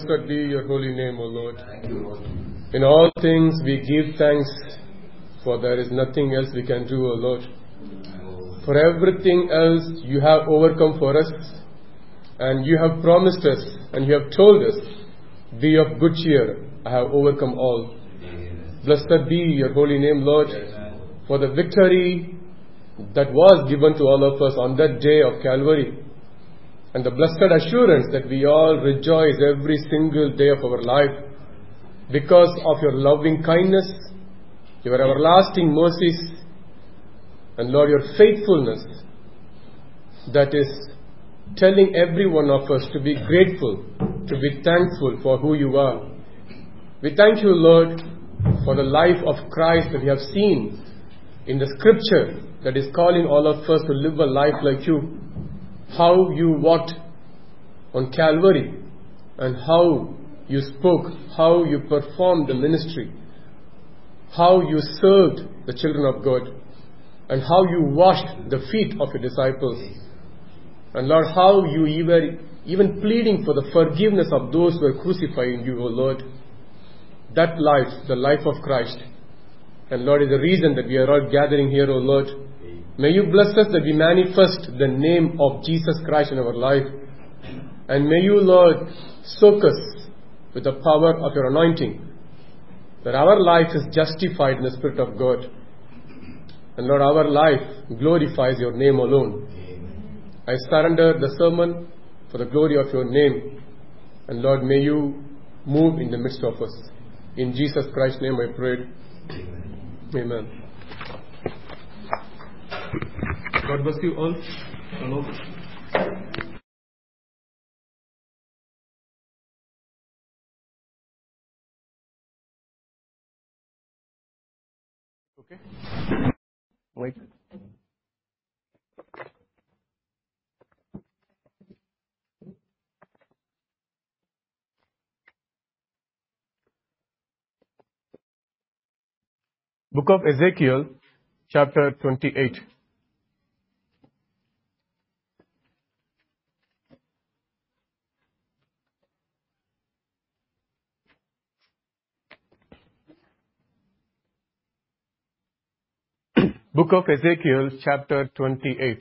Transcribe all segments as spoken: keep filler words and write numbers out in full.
Blessed be your holy name, O Lord. Thank you, Lord. In all things we give thanks, for there is nothing else we can do, O Lord. For everything else you have overcome for us, and you have promised us, and you have told us, be of good cheer, I have overcome all. Amen. Blessed be your holy name, Lord, Amen. For the victory that was given to all of us on that day of Calvary, and the blessed assurance that we all rejoice every single day of our life because of your loving kindness, your everlasting mercies, and Lord, your faithfulness that is telling every one of us to be grateful, to be thankful for who you are. We thank you, Lord, for the life of Christ that we have seen in the scripture that is calling all of us to live a life like you. How you walked on Calvary, and how you spoke, how you performed the ministry, how you served the children of God, and how you washed the feet of your disciples. And Lord, how you even, even pleading for the forgiveness of those who are crucifying you, O Lord. That life, the life of Christ. And Lord, is the reason that we are all gathering here, O Lord. May you bless us that we manifest the name of Jesus Christ in our life. And may you, Lord, soak us with the power of your anointing, that our life is justified in the Spirit of God. And Lord, our life glorifies your name alone. I surrender the sermon for the glory of your name. And Lord, may you move in the midst of us. In Jesus Christ's name I pray. Amen. God bless you all. Hello. Okay. Wait. Book of Ezekiel, chapter twenty-eight. Book of Ezekiel, chapter twenty-eight.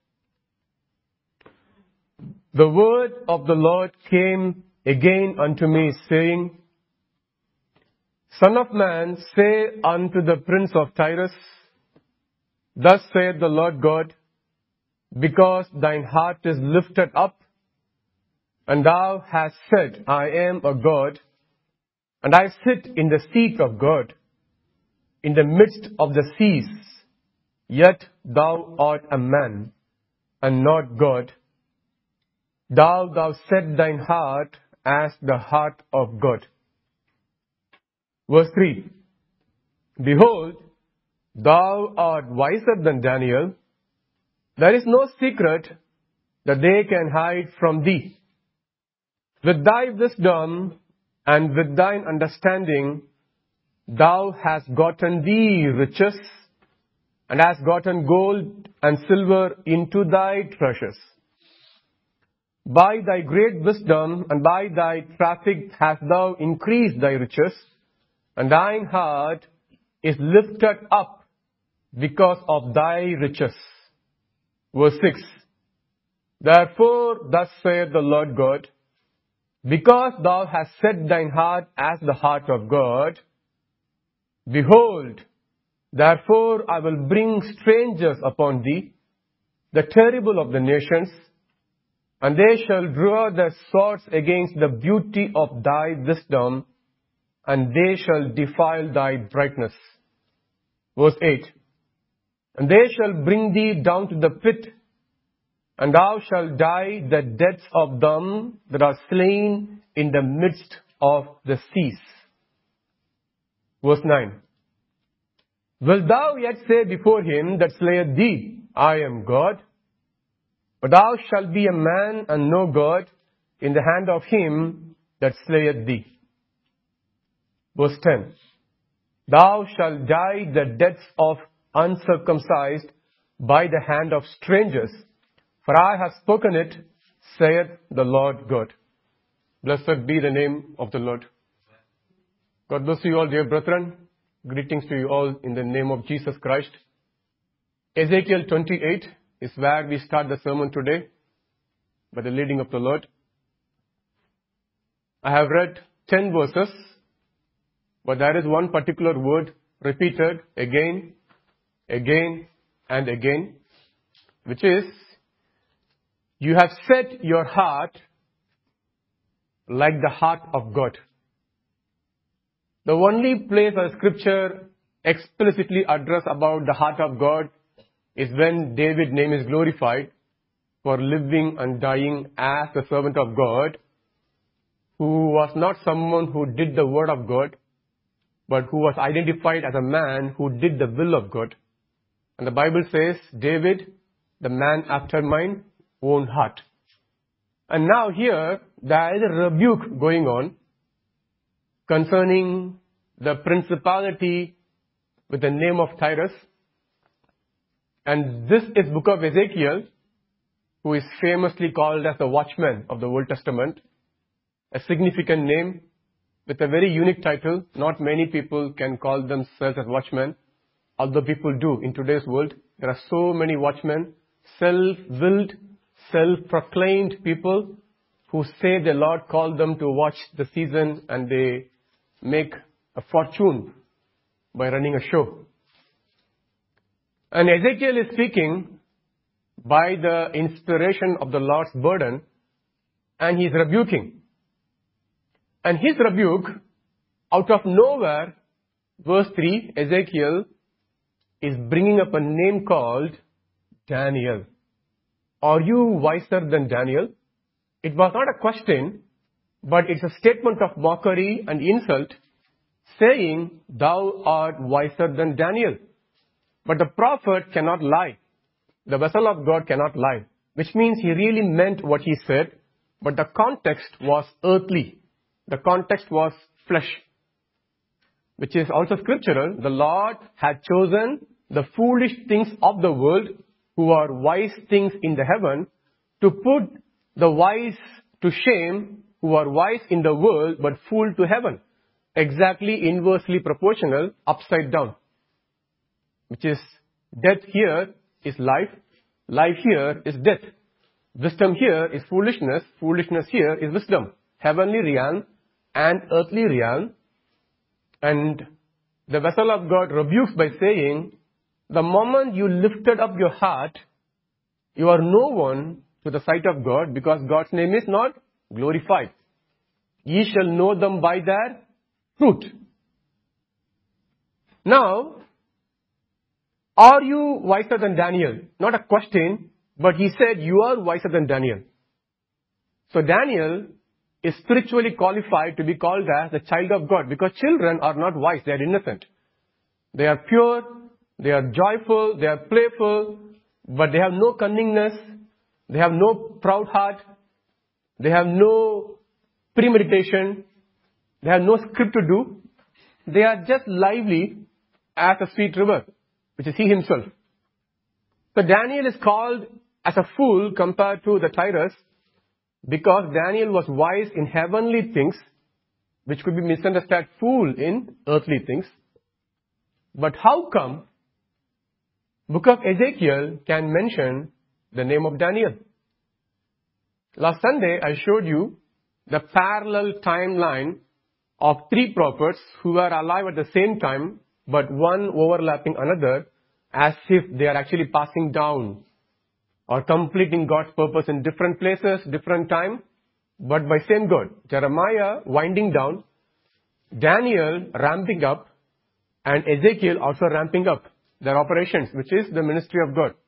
The word of the Lord came again unto me, saying, Son of man, say unto the prince of Tyrus, Thus saith the Lord God, because thine heart is lifted up, and thou hast said, I am a God, and I sit in the seat of God, in the midst of the seas, yet thou art a man, and not God. Thou thou set thine heart as the heart of God. Verse three. Behold, thou art wiser than Daniel. There is no secret that they can hide from thee. With thy wisdom and with thine understanding, thou hast gotten thee riches, and hast gotten gold and silver into thy treasures. By thy great wisdom and by thy traffic hast thou increased thy riches, and thine heart is lifted up because of thy riches. Verse six. Therefore, thus saith the Lord God, because thou hast set thine heart as the heart of God, behold, therefore I will bring strangers upon thee, the terrible of the nations, and they shall draw their swords against the beauty of thy wisdom, and they shall defile thy brightness. Verse eight. And they shall bring thee down to the pit, and thou shalt die the deaths of them that are slain in the midst of the seas. Verse nine. Wilt thou yet say before him that slayeth thee, I am God? But thou shalt be a man and no God in the hand of him that slayeth thee. Verse ten. Thou shalt die the deaths of uncircumcised by the hand of strangers, for I have spoken it, saith the Lord God. Blessed be the name of the Lord. God bless you all, dear brethren. Greetings to you all in the name of Jesus Christ. Ezekiel twenty-eight is where we start the sermon today by the leading of the Lord. I have read ten verses, but there is one particular word repeated again, again, and again, which is, you have set your heart like the heart of God. The only place where Scripture explicitly addresses about the heart of God is when David's name is glorified for living and dying as the servant of God, who was not someone who did the word of God, but who was identified as a man who did the will of God. And the Bible says, David, the man after mine own heart. And now here, there is a rebuke going on concerning the principality with the name of Tyrus. And this is book of Ezekiel, who is famously called as the watchman of the Old Testament, a significant name with a very unique title. Not many people can call themselves as watchmen, although people do in today's world. There are so many watchmen, self-willed, self-proclaimed people who say the Lord called them to watch the season, and they make a fortune by running a show. And Ezekiel is speaking by the inspiration of the Lord's burden, and he's rebuking. And his rebuke, out of nowhere, verse three, Ezekiel is bringing up a name called Daniel. Are you wiser than Daniel? It was not a question, but it's a statement of mockery and insult, saying, thou art wiser than Daniel. But the prophet cannot lie. The vessel of God cannot lie, which means he really meant what he said, but the context was earthly. The context was flesh, which is also scriptural. The Lord had chosen the foolish things of the world, who are wise things in the heaven, to put the wise to shame, who are wise in the world, but fool to heaven. Exactly inversely proportional, upside down. Which is, death here is life, life here is death. Wisdom here is foolishness, foolishness here is wisdom. Heavenly realm and earthly realm. And the vessel of God rebukes by saying, the moment you lifted up your heart, you are no one to the sight of God, because God's name is not glorified. Ye shall know them by their fruit. Now, are you wiser than Daniel? Not a question, but he said, you are wiser than Daniel. So Daniel is spiritually qualified to be called as the child of God, because children are not wise, they are innocent. They are pure, they are joyful, they are playful, but they have no cunningness, they have no proud heart, they have no premeditation, they have no script to do. They are just lively as a sweet river, which is he himself. So Daniel is called as a fool compared to the Tyrus, because Daniel was wise in heavenly things, which could be misunderstood fool in earthly things. But how come book of Ezekiel can mention the name of Daniel? Last Sunday, I showed you the parallel timeline of three prophets who were alive at the same time, but one overlapping another, as if they are actually passing down or completing God's purpose in different places, different time, but by same God. Jeremiah winding down, Daniel ramping up, and Ezekiel also ramping up their operations, which is the ministry of God.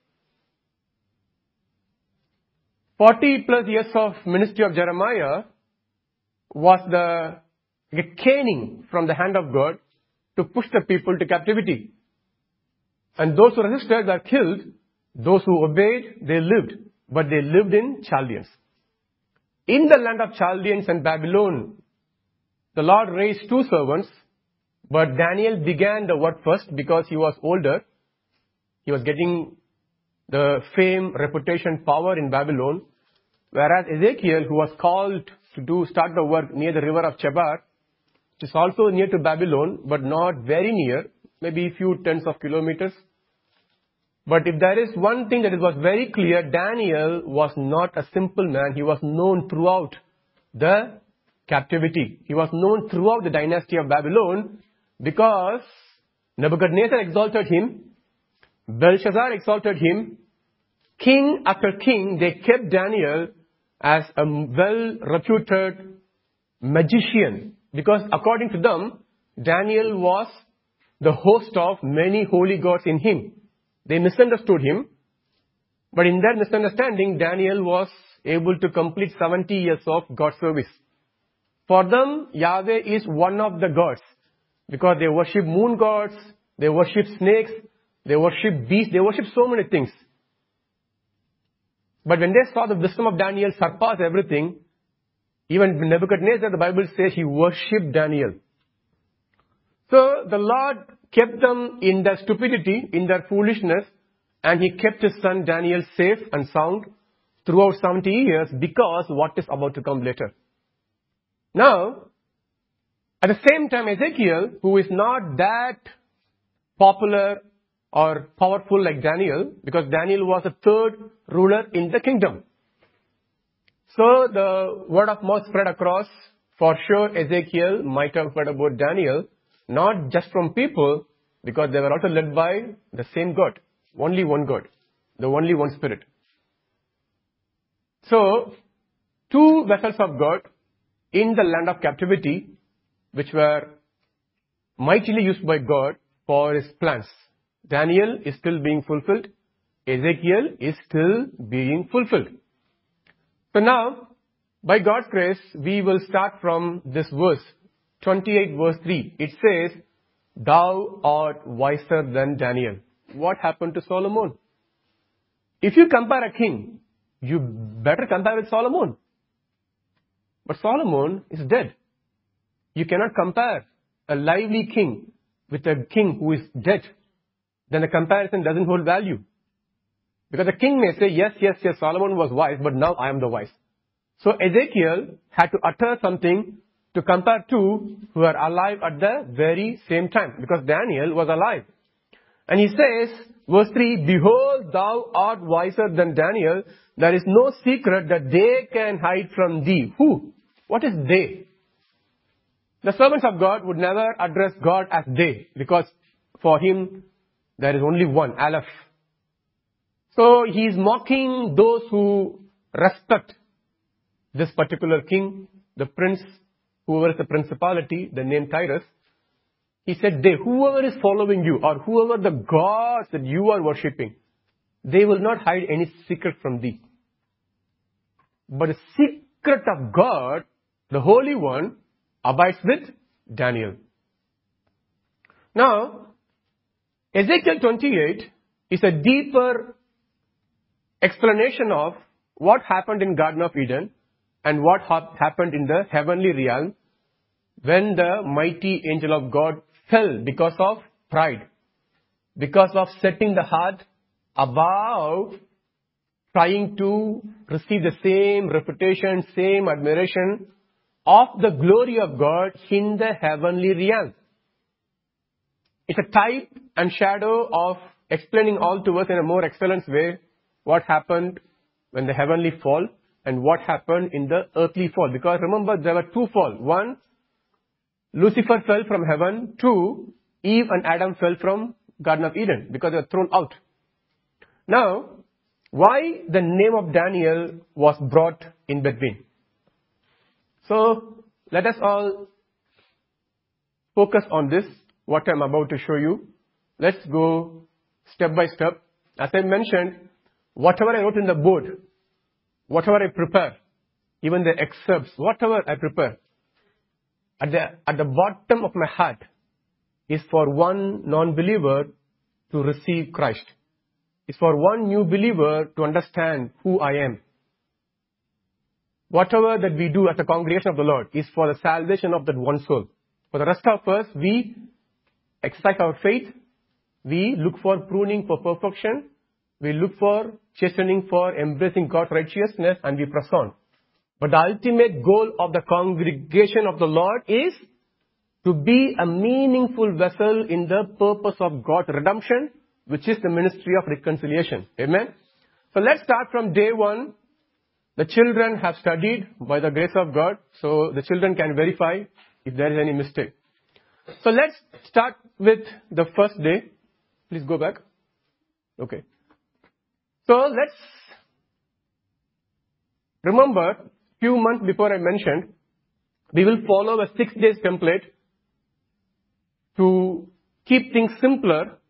forty plus years of ministry of Jeremiah was the caning from the hand of God to push the people to captivity. And those who resisted were killed. Those who obeyed, they lived. But they lived in Chaldeans. In the land of Chaldeans and Babylon, the Lord raised two servants, but Daniel began the work first because he was older. He was getting the fame, reputation, power in Babylon, whereas Ezekiel, who was called to do start the work near the river of Chebar, which is also near to Babylon, but not very near, maybe a few tens of kilometers. But if there is one thing that was very clear, Daniel was not a simple man. He was known throughout the captivity. He was known throughout the dynasty of Babylon because Nebuchadnezzar exalted him, Belshazzar exalted him, king after king, they kept Daniel as a well-reputed magician because according to them, Daniel was the host of many holy gods in him. They misunderstood him, but in their misunderstanding, Daniel was able to complete seventy years of God service. For them, Yahweh is one of the gods because they worship moon gods, they worship snakes, they worship beasts, they worship so many things. But when they saw the wisdom of Daniel surpass everything, even Nebuchadnezzar, the Bible says he worshipped Daniel. So the Lord kept them in their stupidity, in their foolishness, and he kept his son Daniel safe and sound throughout seventy years because what is about to come later. Now, at the same time, Ezekiel, who is not that popular or powerful like Daniel, because Daniel was the third ruler in the kingdom. So the word of mouth spread across. For sure, Ezekiel might have heard about Daniel, not just from people, because they were also led by the same God, only one God, the only one Spirit. So, two vessels of God in the land of captivity, which were mightily used by God for his plans. Daniel is still being fulfilled. Ezekiel is still being fulfilled. So now, by God's grace, we will start from this verse, twenty-eight verse three. It says, "Thou art wiser than Daniel." What happened to Solomon? If you compare a king, you better compare with Solomon. But Solomon is dead. You cannot compare a lively king with a king who is dead. Then the comparison doesn't hold value. Because the king may say, yes, yes, yes, Solomon was wise, but now I am the wise. So Ezekiel had to utter something to compare two who are alive at the very same time. Because Daniel was alive. And he says, verse three, "Behold, thou art wiser than Daniel. There is no secret that they can hide from thee." Who? What is they? The servants of God would never address God as they, because for him there is only one, Aleph. So he is mocking those who respect this particular king, the prince, whoever is the principality, the name Tyrus. He said, they, whoever is following you or whoever the gods that you are worshipping, they will not hide any secret from thee. But the secret of God, the Holy One, abides with Daniel. Now, Ezekiel twenty-eight is a deeper explanation of what happened in Garden of Eden and what ha- happened in the heavenly realm when the mighty angel of God fell because of pride, because of setting the heart above trying to receive the same reputation, same admiration of the glory of God in the heavenly realm. It's a type and shadow of explaining all to us in a more excellent way what happened when the heavenly fall and what happened in the earthly fall. Because remember, there were two falls. One, Lucifer fell from heaven. Two, Eve and Adam fell from Garden of Eden because they were thrown out. Now, why the name of Daniel was brought in between? So, let us all focus on this, what I'm about to show you. Let's go step by step. As I mentioned, whatever I wrote in the board, whatever I prepare, even the excerpts, whatever I prepare, at the, at the bottom of my heart is for one non-believer to receive Christ. It's for one new believer to understand who I am. Whatever that we do as a congregation of the Lord is for the salvation of that one soul. For the rest of us, we exercise our faith. We look for pruning for perfection. We look for chastening for embracing God's righteousness, and we press on. But the ultimate goal of the congregation of the Lord is to be a meaningful vessel in the purpose of God's redemption, which is the ministry of reconciliation. Amen. So let's start from day one. The children have studied by the grace of God, so the children can verify if there is any mistake. So let's start with the first day. Please go back. Okay. So let's remember, few months before I mentioned, we will follow a six days template to keep things simpler,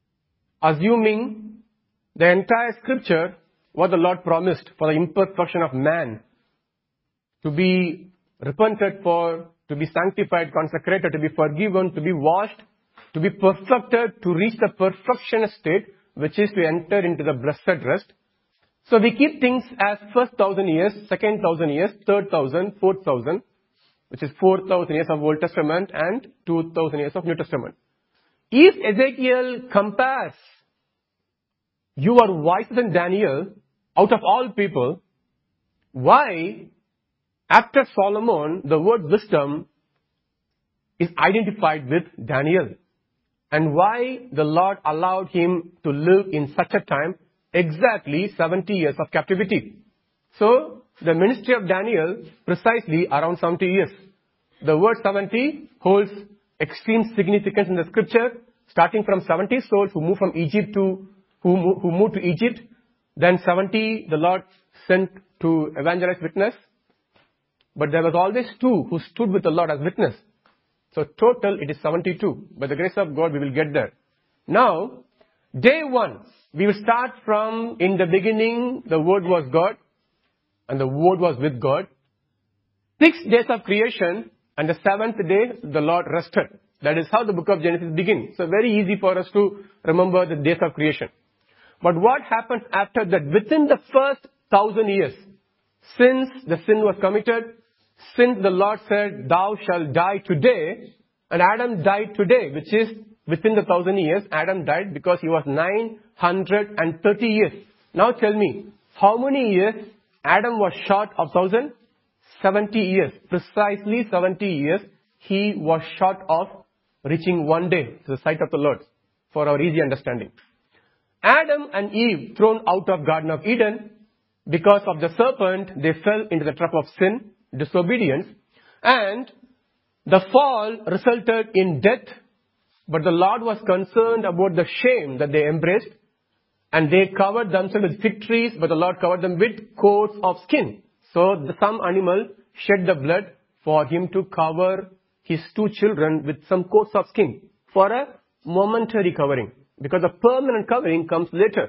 assuming the entire scripture, what the Lord promised for the imperfection of man, to be repented for, to be sanctified, consecrated, to be forgiven, to be washed, to be perfected, to reach the perfection state, which is to enter into the blessed rest. So we keep things as first thousand years, second thousand years, third thousand, fourth thousand, which is four thousand years of Old Testament and two thousand years of New Testament. If Ezekiel compares, you are wiser than Daniel, out of all people, why, after Solomon, the word wisdom is identified with Daniel? And why the Lord allowed him to live in such a time, exactly seventy years of captivity? So, the ministry of Daniel, precisely around seventy years. The word seventy holds extreme significance in the scripture, starting from seventy souls who moved from Egypt to, who, who moved to Egypt. Then seventy, the Lord sent to evangelize, witness. But there was always two who stood with the Lord as witness. So total it is seventy-two. By the grace of God, we will get there. Now, day one, we will start from, in the beginning, the Word was God, and the Word was with God. Six days of creation, and the seventh day, the Lord rested. That is how the book of Genesis begins. So very easy for us to remember the days of creation. But what happens after that? Within the first thousand years, since the sin was committed, since the Lord said, thou shalt die today, and Adam died today, which is within the thousand years, Adam died because he was nine hundred thirty years. Now tell me, how many years Adam was short of thousand? seventy years. Precisely seventy years he was short of reaching one day to the sight of the Lord, for our easy understanding. Adam and Eve thrown out of Garden of Eden, because of the serpent, they fell into the trap of sin, disobedience, and the fall resulted in death. But the Lord was concerned about the shame that they embraced, and they covered themselves with fig trees, but the Lord covered them with coats of skin. So the, some animal shed the blood for him to cover his two children with some coats of skin for a momentary covering, because the permanent covering comes later.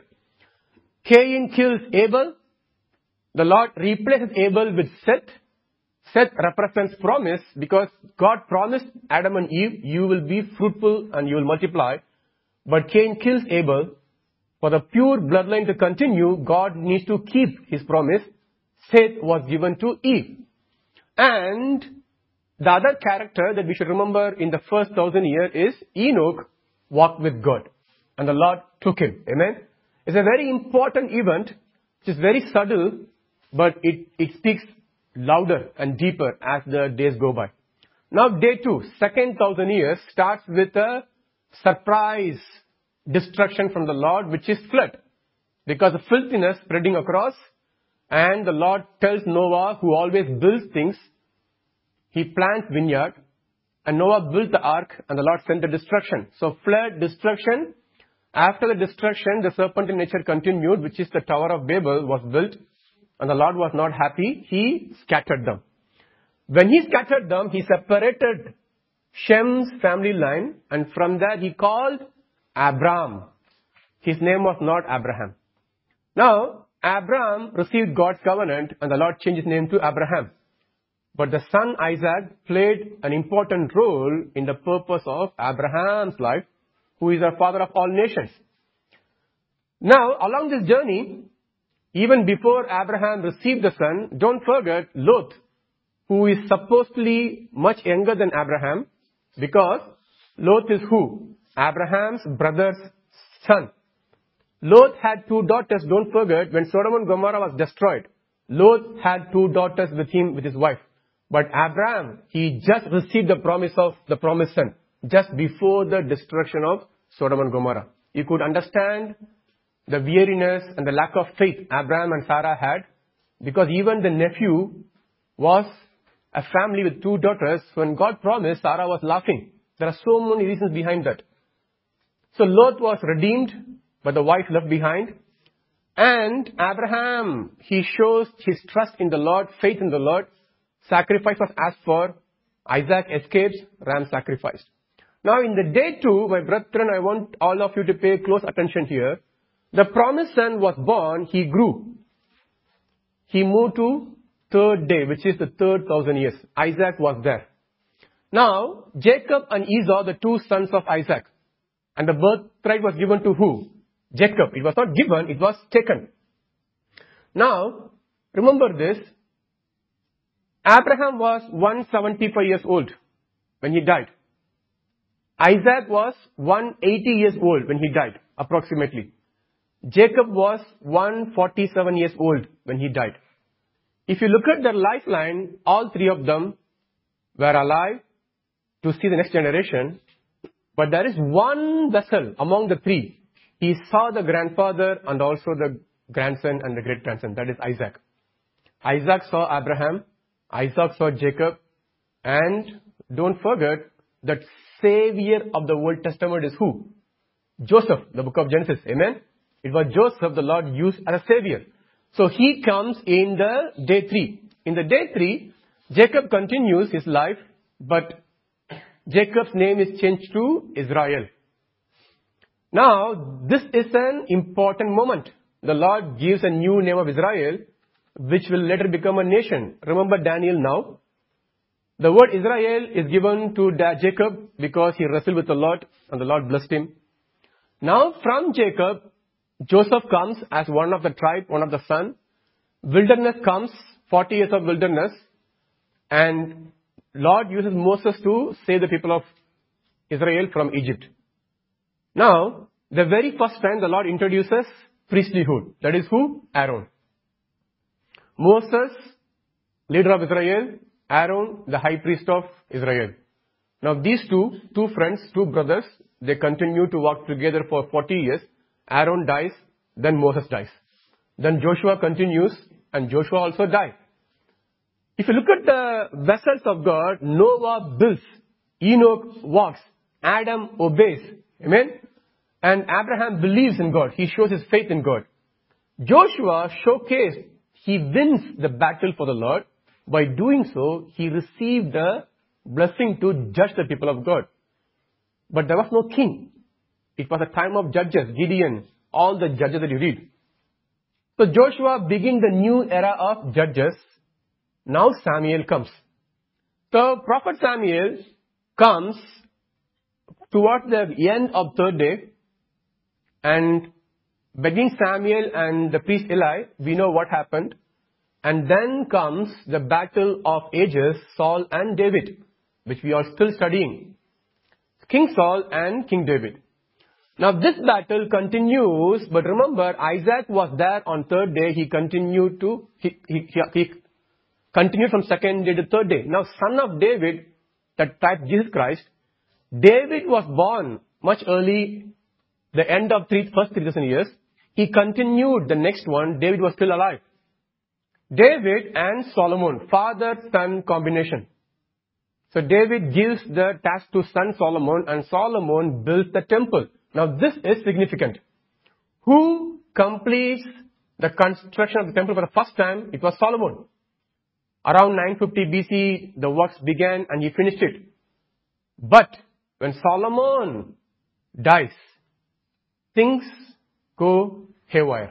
Cain kills Abel. The Lord replaces Abel with Seth. Seth represents promise, because God promised Adam and Eve, you will be fruitful and you will multiply. But Cain kills Abel. For the pure bloodline to continue, God needs to keep his promise. Seth was given to Eve. And the other character that we should remember in the first thousand years is Enoch walked with God, and the Lord took him. Amen. It's a very important event, which is very subtle, but it, it speaks louder and deeper as the days go by. Now day two, second thousand years, starts with a surprise destruction from the Lord, which is flood. Because of filthiness spreading across, and the Lord tells Noah, who always builds things, he plants vineyard, and Noah built the ark, and the Lord sent the destruction. So flood, destruction. After the destruction, the serpentine nature continued, which is the Tower of Babel was built, and the Lord was not happy. He scattered them. When he scattered them, he separated Shem's family line, and from that he called Abram. His name was not Abraham. Now, Abram received God's covenant, and the Lord changed his name to Abraham. But the son Isaac played an important role in the purpose of Abraham's life, who is the father of all nations. Now, along this journey, even before Abraham received the son, don't forget Lot, who is supposedly much younger than Abraham, because Lot is who? Abraham's brother's son. Lot had two daughters, don't forget, when Sodom and Gomorrah was destroyed. Lot had two daughters with him, with his wife. But Abraham, he just received the promise of the promised son, just before the destruction of Sodom and Gomorrah. You could understand the weariness and the lack of faith Abraham and Sarah had, because even the nephew was a family with two daughters. When God promised, Sarah was laughing. There are so many reasons behind that. So Lot was redeemed, but the wife left behind. And Abraham, he shows his trust in the Lord, faith in the Lord. Sacrifice was asked for. Isaac escapes, ram sacrificed. Now in the day two, my brethren, I want all of you to pay close attention here. The promised son was born, he grew. He moved to third day, which is the third thousand years. Isaac was there. Now, Jacob and Esau, the two sons of Isaac. And the birthright was given to who? Jacob. It was not given, it was taken. Now, remember this. Abraham was one hundred seventy-five years old when he died. Isaac was one hundred eighty years old when he died, approximately. Jacob was one hundred forty-seven years old when he died. If you look at their lifeline, all three of them were alive to see the next generation. But there is one vessel among the three. He saw the grandfather and also the grandson and the great-grandson. That is Isaac. Isaac saw Abraham. Isaac saw Jacob. And don't forget that Savior of the Old Testament is who? Joseph, the book of Genesis. Amen? It was Joseph the Lord used as a Savior. So he comes in the day three. In the day three, Jacob continues his life, but Jacob's name is changed to Israel. Now, this is an important moment. The Lord gives a new name of Israel, which will later become a nation. Remember Daniel now. The word Israel is given to Jacob because he wrestled with the Lord and the Lord blessed him. Now, from Jacob, Joseph comes as one of the tribe, one of the son. Wilderness comes, forty years of wilderness. And Lord uses Moses to save the people of Israel from Egypt. Now, the very first time the Lord introduces priesthood. That is who? Aaron. Moses, leader of Israel. Aaron, the high priest of Israel. Now these two, two friends, two brothers, they continue to work together for forty years. Aaron dies, then Moses dies. Then Joshua continues, and Joshua also died. If you look at the vessels of God, Noah builds, Enoch walks, Adam obeys. Amen? And Abraham believes in God. He shows his faith in God. Joshua showcased, he wins the battle for the Lord. By doing so, he received the blessing to judge the people of God. But there was no king. It was a time of judges, Gideon, all the judges that you read. So Joshua begins the new era of judges. Now Samuel comes. So Prophet Samuel comes towards the end of third day, and between Samuel and the priest Eli, we know what happened. And then comes the battle of ages, Saul and David, which we are still studying. King Saul and King David. Now this battle continues, but remember, Isaac was there on third day. He continued to, he, he, he, he continued from second day to third day. Now son of David, that type Jesus Christ, David was born much early, the end of three, first three thousand years. He continued the next one. David was still alive. David and Solomon, father-son combination. So David gives the task to son Solomon, and Solomon builds the temple. Now this is significant. Who completes the construction of the temple for the first time? It was Solomon. Around nine fifty B C, the works began and he finished it. But when Solomon dies, things go haywire.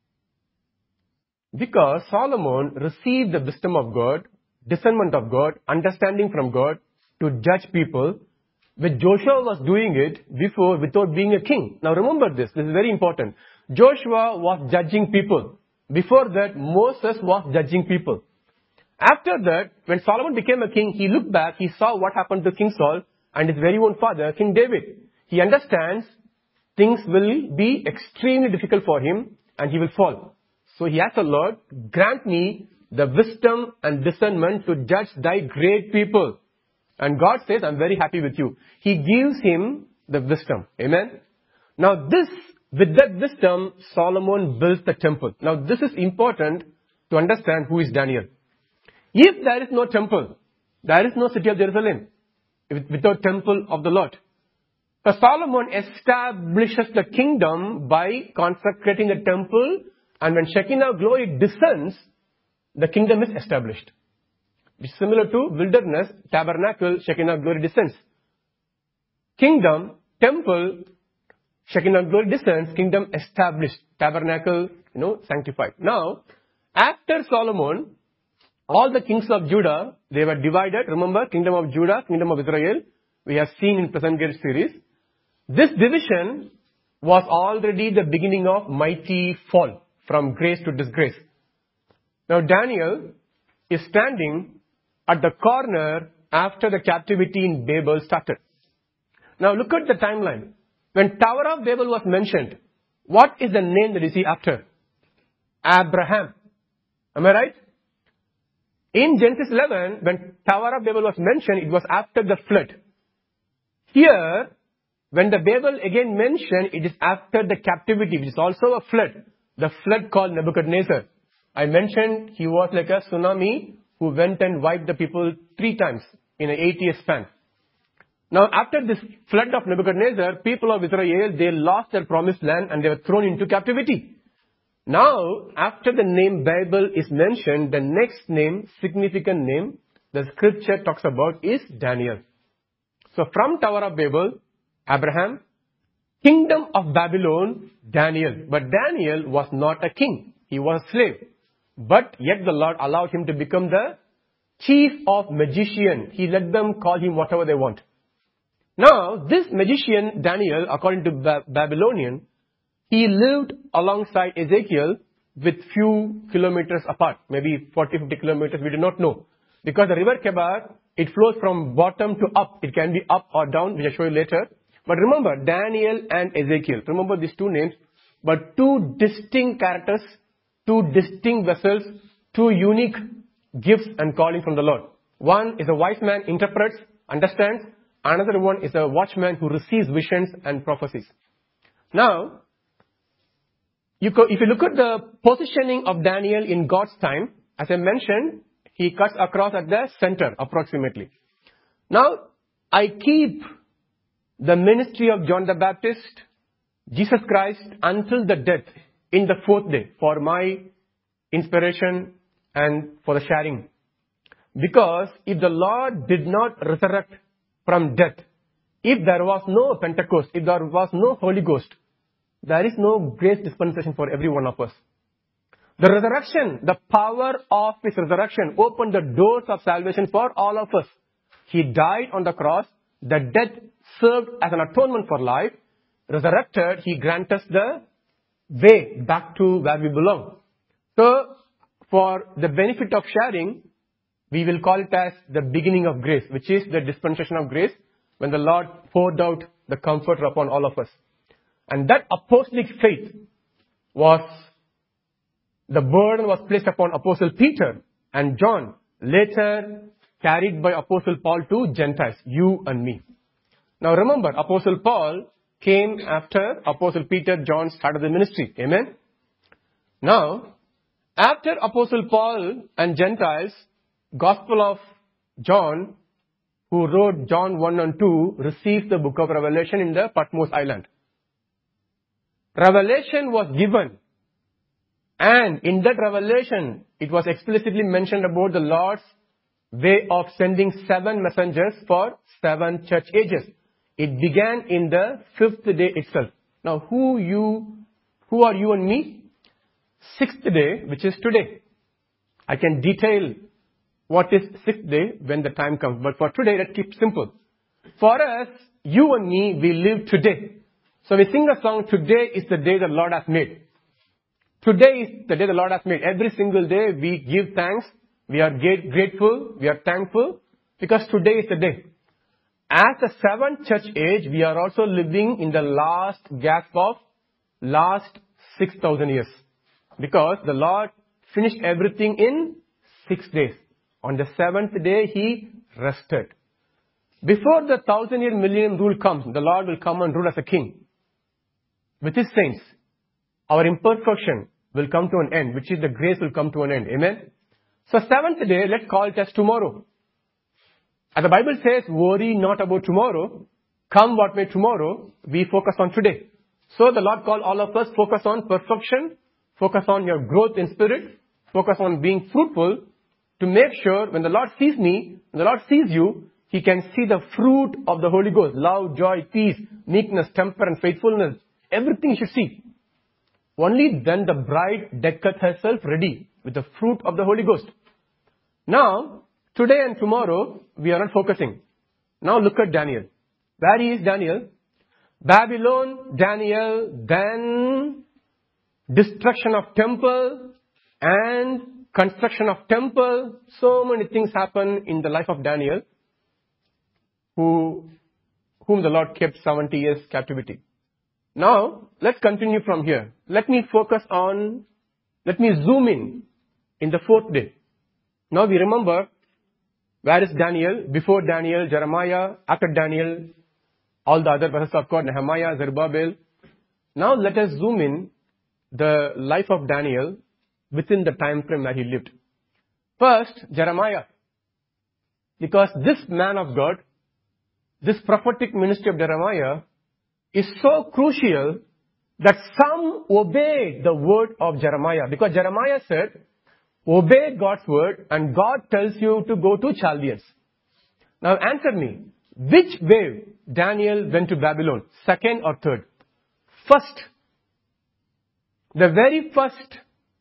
Because Solomon received the wisdom of God, discernment of God, understanding from God to judge people, which Joshua was doing it before without being a king. Now remember this, this is very important. Joshua was judging people. Before that, Moses was judging people. After that, when Solomon became a king, he looked back, he saw what happened to King Saul and his very own father, King David. He understands things will be extremely difficult for him and he will fall. So he asked the Lord, grant me the wisdom and discernment to judge thy great people. And God says, I'm very happy with you. He gives him the wisdom. Amen. Now this, with that wisdom, Solomon built the temple. Now this is important to understand who is Daniel. If there is no temple, there is no city of Jerusalem without temple of the Lord. So Solomon establishes the kingdom by consecrating a temple, and when Shekinah glory descends, the kingdom is established. It's similar to wilderness, tabernacle, Shekinah glory descends. Kingdom, temple, Shekinah glory descends, kingdom established, tabernacle, you know, sanctified. Now, after Solomon, all the kings of Judah, they were divided. Remember, kingdom of Judah, kingdom of Israel. We have seen in present gate series. This division was already the beginning of mighty fall from grace to disgrace. Now Daniel is standing at the corner after the captivity in Babel started. Now look at the timeline. When Tower of Babel was mentioned, what is the name that you see after? Abraham. Am I right? In Genesis eleven, when Tower of Babel was mentioned, it was after the flood. Here, when the Babel again mentioned, it is after the captivity, which is also a flood. The flood called Nebuchadnezzar. I mentioned he was like a tsunami who went and wiped the people three times in an eight-year span. Now, after this flood of Nebuchadnezzar, people of Israel, they lost their promised land and they were thrown into captivity. Now, after the name Babel is mentioned, the next name, significant name, the scripture talks about is Daniel. So, from Tower of Babel, Abraham, kingdom of Babylon, Daniel. But Daniel was not a king. He was a slave. But yet the Lord allowed him to become the chief of magician. He let them call him whatever they want. Now, this magician, Daniel, according to ba- Babylonian, he lived alongside Ezekiel with few kilometers apart. Maybe forty, fifty kilometers, we do not know. Because the river Kebar, it flows from bottom to up. It can be up or down, which I'll show you later. But remember, Daniel and Ezekiel, remember these two names, but two distinct characters, two distinct vessels, two unique gifts and calling from the Lord. One is a wise man, interprets, understands. Another one is a watchman who receives visions and prophecies. Now, you co- if you look at the positioning of Daniel in God's time, as I mentioned, he cuts across at the center approximately. Now, I keep the ministry of John the Baptist, Jesus Christ, until the death in the fourth day for my inspiration and for the sharing. Because if the Lord did not resurrect from death, if there was no Pentecost, if there was no Holy Ghost, there is no grace dispensation for every one of us. The resurrection, the power of His resurrection opened the doors of salvation for all of us. He died on the cross. The death served as an atonement for life. Resurrected, He grants us the way back to where we belong. So, for the benefit of sharing, we will call it as the beginning of grace, which is the dispensation of grace, when the Lord poured out the Comforter upon all of us. And that apostolic faith was, the burden was placed upon Apostle Peter and John, later carried by Apostle Paul to Gentiles, you and me. Now remember, Apostle Paul came after Apostle Peter, John started the ministry. Amen? Now, after Apostle Paul and Gentiles, Gospel of John, who wrote John one and two, received the book of Revelation in the Patmos Island. Revelation was given, and in that revelation, it was explicitly mentioned about the Lord's way of sending seven messengers for seven church ages. It began in the fifth day itself. Now, who you, who are you and me? Sixth day, which is today. I can detail what is sixth day when the time comes. But for today, let's keep simple. For us, you and me, we live today. So we sing a song, today is the day the Lord has made. Today is the day the Lord has made. Every single day we give thanks. We are grateful. We are thankful because today is the day. As the seventh church age, we are also living in the last gasp of last six thousand years. Because the Lord finished everything in six days. On the seventh day, He rested. Before the thousand year millennium rule comes, the Lord will come and rule as a king. With His saints, our imperfection will come to an end, which is the grace will come to an end. Amen? So seventh day, let's call it as tomorrow. And the Bible says, worry not about tomorrow. Come what may tomorrow, we focus on today. So the Lord called all of us, focus on perfection, focus on your growth in spirit, focus on being fruitful, to make sure when the Lord sees me, when the Lord sees you, He can see the fruit of the Holy Ghost. Love, joy, peace, meekness, temper and faithfulness. Everything He should see. Only then the bride decketh herself ready with the fruit of the Holy Ghost. Now, today and tomorrow, we are not focusing. Now look at Daniel. Where is Daniel? Babylon, Daniel, then destruction of temple and construction of temple. So many things happen in the life of Daniel, who, whom the Lord kept seventy years captivity. Now, let's continue from here. Let me focus on, let me zoom in, in the fourth day. Now we remember, where is Daniel? Before Daniel, Jeremiah. After Daniel, all the other prophets of God, Nehemiah, Zerubbabel. Now let us zoom in the life of Daniel within the time frame where he lived. First, Jeremiah. Because this man of God, this prophetic ministry of Jeremiah is so crucial that some obeyed the word of Jeremiah. Because Jeremiah said, obey God's word and God tells you to go to Chaldeans. Now answer me, which way Daniel went to Babylon? Second or third? First. The very first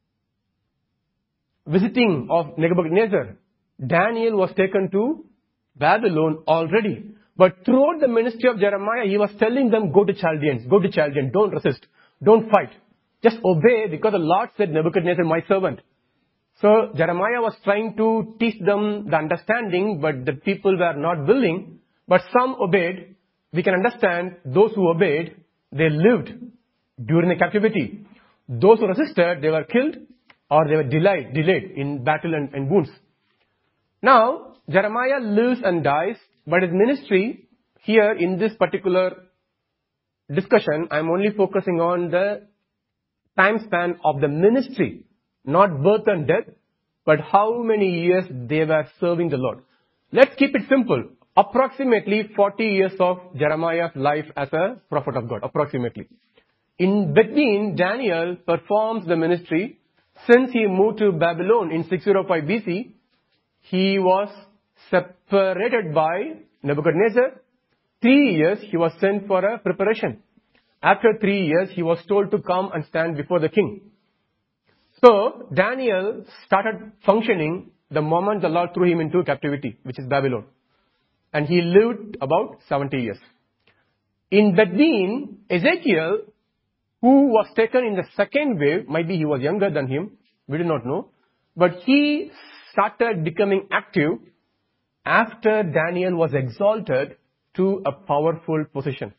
visiting of Nebuchadnezzar, Daniel was taken to Babylon already. But throughout the ministry of Jeremiah, he was telling them, go to Chaldeans, go to Chaldeans, don't resist, don't fight. Just obey because the Lord said, Nebuchadnezzar, my servant. So Jeremiah was trying to teach them the understanding, but the people were not willing. But some obeyed. We can understand those who obeyed, they lived during the captivity. Those who resisted, they were killed or they were delayed, delayed in battle and, and wounds. Now, Jeremiah lives and dies, but his ministry here in this particular discussion, I am only focusing on the time span of the ministry, not birth and death, but how many years they were serving the Lord. Let's keep it simple. Approximately forty years of Jeremiah's life as a prophet of God, approximately. In between, Daniel performs the ministry. Since he moved to Babylon in six oh five B C, he was separated by Nebuchadnezzar. Three years he was sent for a preparation. After three years, he was told to come and stand before the king. So, Daniel started functioning the moment the Lord threw him into captivity, which is Babylon. And he lived about seventy years. In between, Ezekiel, who was taken in the second wave, maybe he was younger than him, we do not know, but he started becoming active after Daniel was exalted to a powerful position.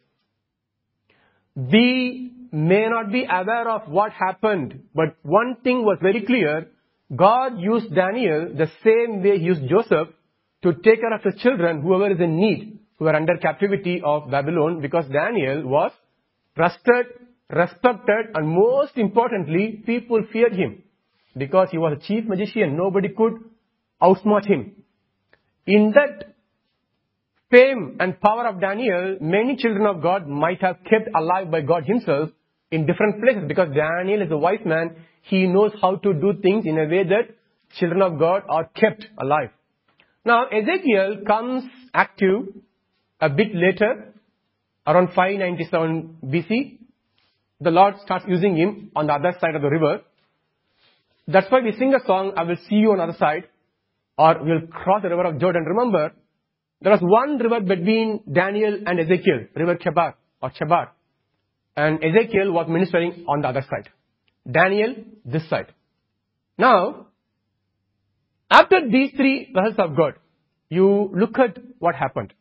We may not be aware of what happened, but one thing was very clear. God used Daniel the same way He used Joseph to take care of His children, whoever is in need, who are under captivity of Babylon, because Daniel was trusted, respected, and most importantly, people feared him. Because he was a chief magician, nobody could outsmart him. In that fame and power of Daniel, many children of God might have kept alive by God Himself in different places, because Daniel is a wise man. He knows how to do things in a way that children of God are kept alive. Now, Ezekiel comes active a bit later, around five ninety-seven B C. The Lord starts using him on the other side of the river. That's why we sing a song, I will see you on the other side, or we'll cross the river of Jordan. Remember, there was one river between Daniel and Ezekiel, river Chebar or Chebar. And Ezekiel was ministering on the other side. Daniel, this side. Now, after these three vessels of God, you look at what happened.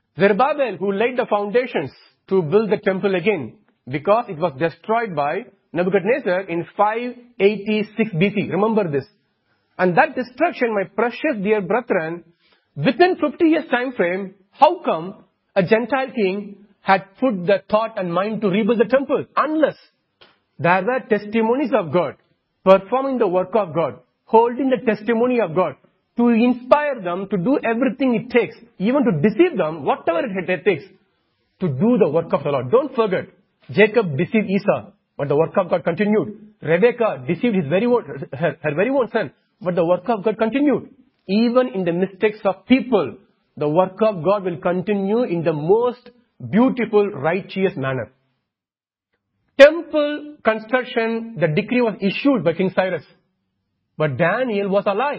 Zerubbabel, who laid the foundations to build the temple again, because it was destroyed by Nebuchadnezzar in five eighty-six B C. Remember this. And that destruction, my precious dear brethren, within fifty years time frame, how come a Gentile king had put the thought and mind to rebuild the temple? Unless there were testimonies of God, performing the work of God, holding the testimony of God, to inspire them to do everything it takes, even to deceive them, whatever it takes, to do the work of the Lord. Don't forget, Jacob deceived Esau, but the work of God continued. Rebekah deceived his very own, her, her very own son, but the work of God continued. Even in the mistakes of people, the work of God will continue in the most beautiful, righteous manner. Temple construction, the decree was issued by King Cyrus. But Daniel was alive.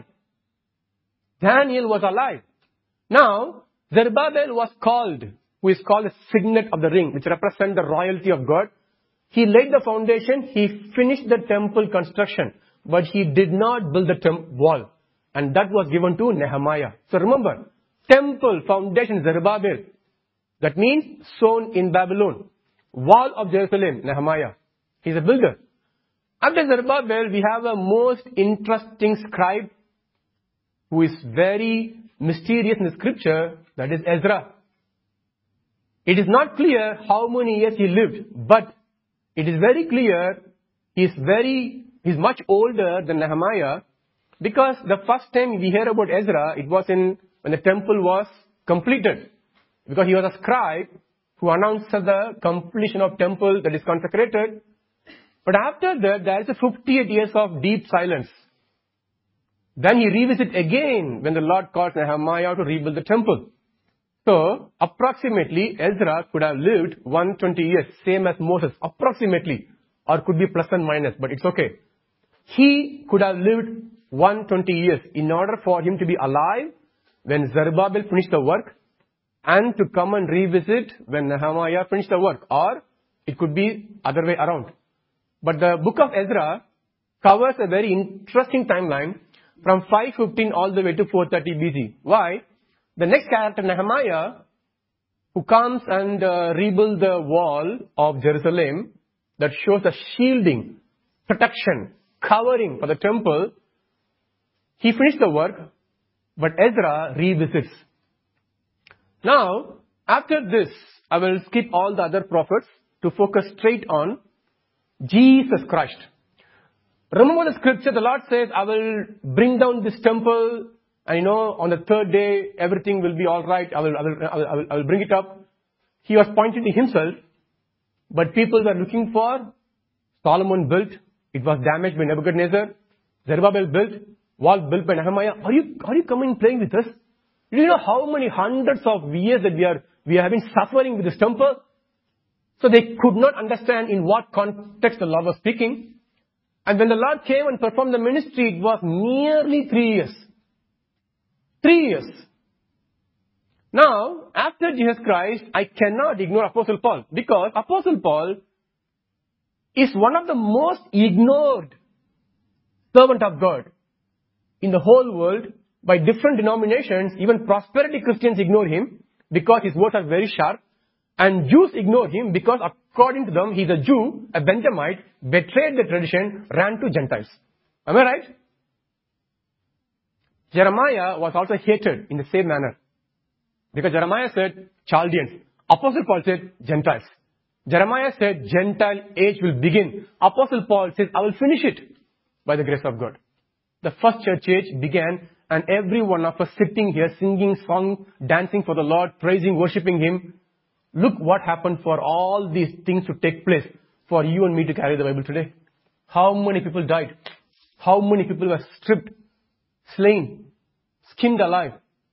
Daniel was alive. Now, Zerubbabel was called, who is called the signet of the ring, which represents the royalty of God. He laid the foundation, he finished the temple construction, but he did not build the temple wall. And that was given to Nehemiah. So remember, temple foundation Zerubbabel. That means sown in Babylon. Wall of Jerusalem, Nehemiah. He's a builder. After Zerubbabel, we have a most interesting scribe who is very mysterious in the scripture, that is Ezra. It is not clear how many years he lived, but it is very clear he is very, he is much older than Nehemiah, because the first time we hear about Ezra, it was in when the temple was completed. Because he was a scribe who announced the completion of temple that is consecrated. But after that, there is a fifty-eight years of deep silence. Then he revisits again when the Lord calls Nehemiah to rebuild the temple. So, approximately, Ezra could have lived one hundred twenty years, same as Moses, approximately. Or could be plus and minus, but it's okay. He could have lived one hundred twenty years in order for him to be alive when Zerubbabel finished the work, and to come and revisit when Nehemiah finished the work. Or it could be other way around. But the book of Ezra covers a very interesting timeline from five fifteen all the way to four thirty B C. Why? The next character, Nehemiah, who comes and uh, rebuilds the wall of Jerusalem, that shows a shielding, protection, covering for the temple. He finished the work, but Ezra revisits. Now, after this, I will skip all the other prophets to focus straight on Jesus Christ. Remember the scripture, the Lord says, I will bring down this temple, and you know, on the third day, everything will be alright, I will, I will, I will, I will, I will bring it up. He was pointing to himself, but people were looking for Solomon built, it was damaged by Nebuchadnezzar. Zerubbabel built, wall built by Nehemiah. Are you, are you coming playing with us? Do you know how many hundreds of years that we are, we have been suffering with this temple? So they could not understand in what context the Lord was speaking. And when the Lord came and performed the ministry, it was nearly three years. Three years. Now, after Jesus Christ, I cannot ignore Apostle Paul, because Apostle Paul is one of the most ignored servant of God in the whole world by different denominations. Even prosperity Christians ignore him because his words are very sharp. And Jews ignore him because according to them, he's a Jew, a Benjamite, betrayed the tradition, ran to Gentiles. Am I right? Jeremiah was also hated in the same manner. Because Jeremiah said, Chaldeans. Apostle Paul said, Gentiles. Jeremiah said, Gentile age will begin. Apostle Paul says, I will finish it by the grace of God. The first church age began, and every one of us sitting here singing songs, dancing for the Lord, praising, worshipping Him. Look what happened for all these things to take place for you and me to carry the Bible today. How many people died? How many people were stripped, slain, skinned alive?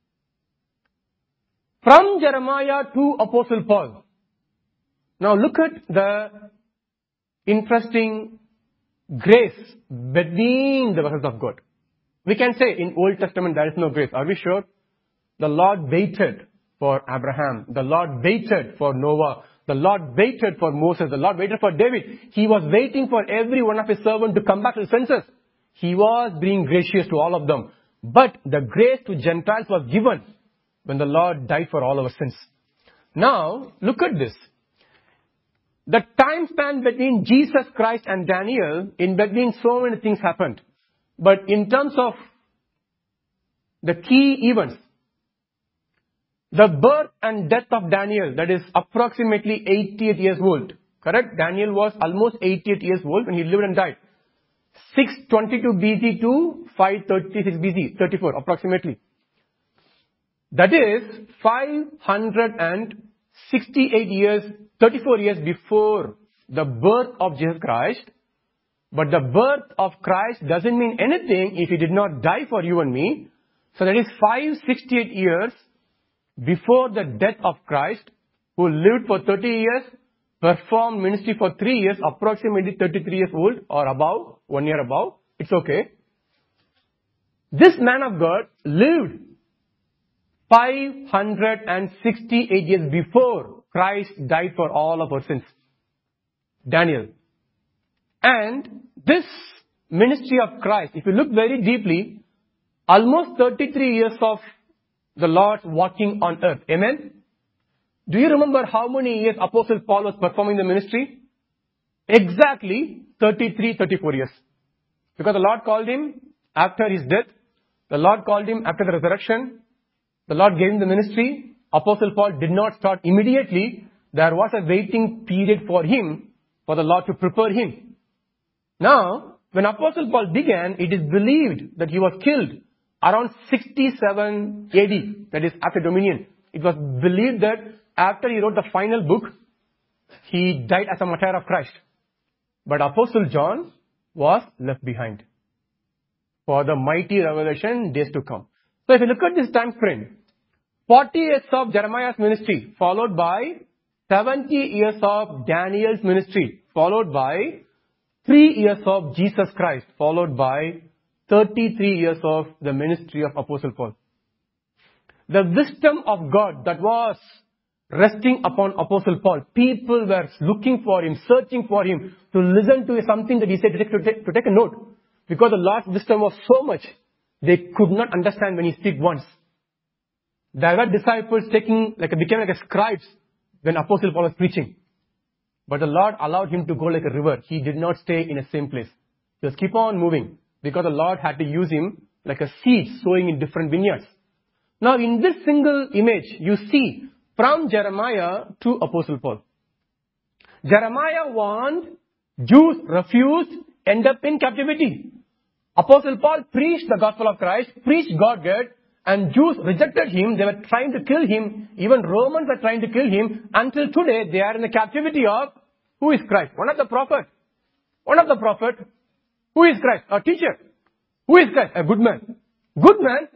From Jeremiah to Apostle Paul. Now look at the interesting grace between the verses of God. We can say in Old Testament there is no grace. Are we sure? The Lord waited for Abraham. The Lord waited for Noah. The Lord waited for Moses. The Lord waited for David. He was waiting for every one of His servants to come back to the senses. He was being gracious to all of them. But the grace to Gentiles was given when the Lord died for all our sins. Now, look at this. The time span between Jesus Christ and Daniel, in between so many things happened. But in terms of the key events, the birth and death of Daniel, that is approximately eighty-eight years old. Correct? Daniel was almost eighty-eight years old when he lived and died. six twenty-two B C to five thirty-six B C, thirty-four approximately. That is five hundred sixty-eight years, thirty-four years before the birth of Jesus Christ. But the birth of Christ doesn't mean anything if he did not die for you and me. So that is five hundred sixty-eight years before the death of Christ, who lived for thirty years, performed ministry for three years, approximately thirty-three years old or above, one year above. It's okay. This man of God lived five hundred sixty-eight years before Christ died for all of our sins. Daniel. And this ministry of Christ, if you look very deeply, almost thirty-three years of the Lord walking on earth. Amen? Do you remember how many years Apostle Paul was performing the ministry? Exactly thirty-three, thirty-four years. Because the Lord called him after his death. The Lord called him after the resurrection. The Lord gave him the ministry. Apostle Paul did not start immediately. There was a waiting period for him, for the Lord to prepare him. Now, when Apostle Paul began, it is believed that he was killed around sixty-seven A D, that is after Dominion. It was believed that after he wrote the final book, he died as a martyr of Christ. But Apostle John was left behind for the mighty revelation days to come. So if you look at this time frame, forty years of Jeremiah's ministry, followed by seventy years of Daniel's ministry, followed by three years of Jesus Christ, followed by thirty-three years of the ministry of Apostle Paul. The wisdom of God that was resting upon Apostle Paul, people were looking for him, searching for him, to listen to something that he said, to take, to take, to take a note. Because the Lord's wisdom was so much, they could not understand when he speak once. There were disciples taking, like, became like a scribes when Apostle Paul was preaching. But the Lord allowed him to go like a river. He did not stay in the same place. He just keep on moving. Because the Lord had to use him like a seed sowing in different vineyards. Now in this single image, you see from Jeremiah to Apostle Paul. Jeremiah warned, Jews refused, end up in captivity. Apostle Paul preached the gospel of Christ, preached God good, and Jews rejected him. They were trying to kill him. Even Romans were trying to kill him. Until today, they are in the captivity of, who is Christ? One of the prophets. One of the prophets. Who is Christ? A teacher. Who is Christ? A good man. Good man.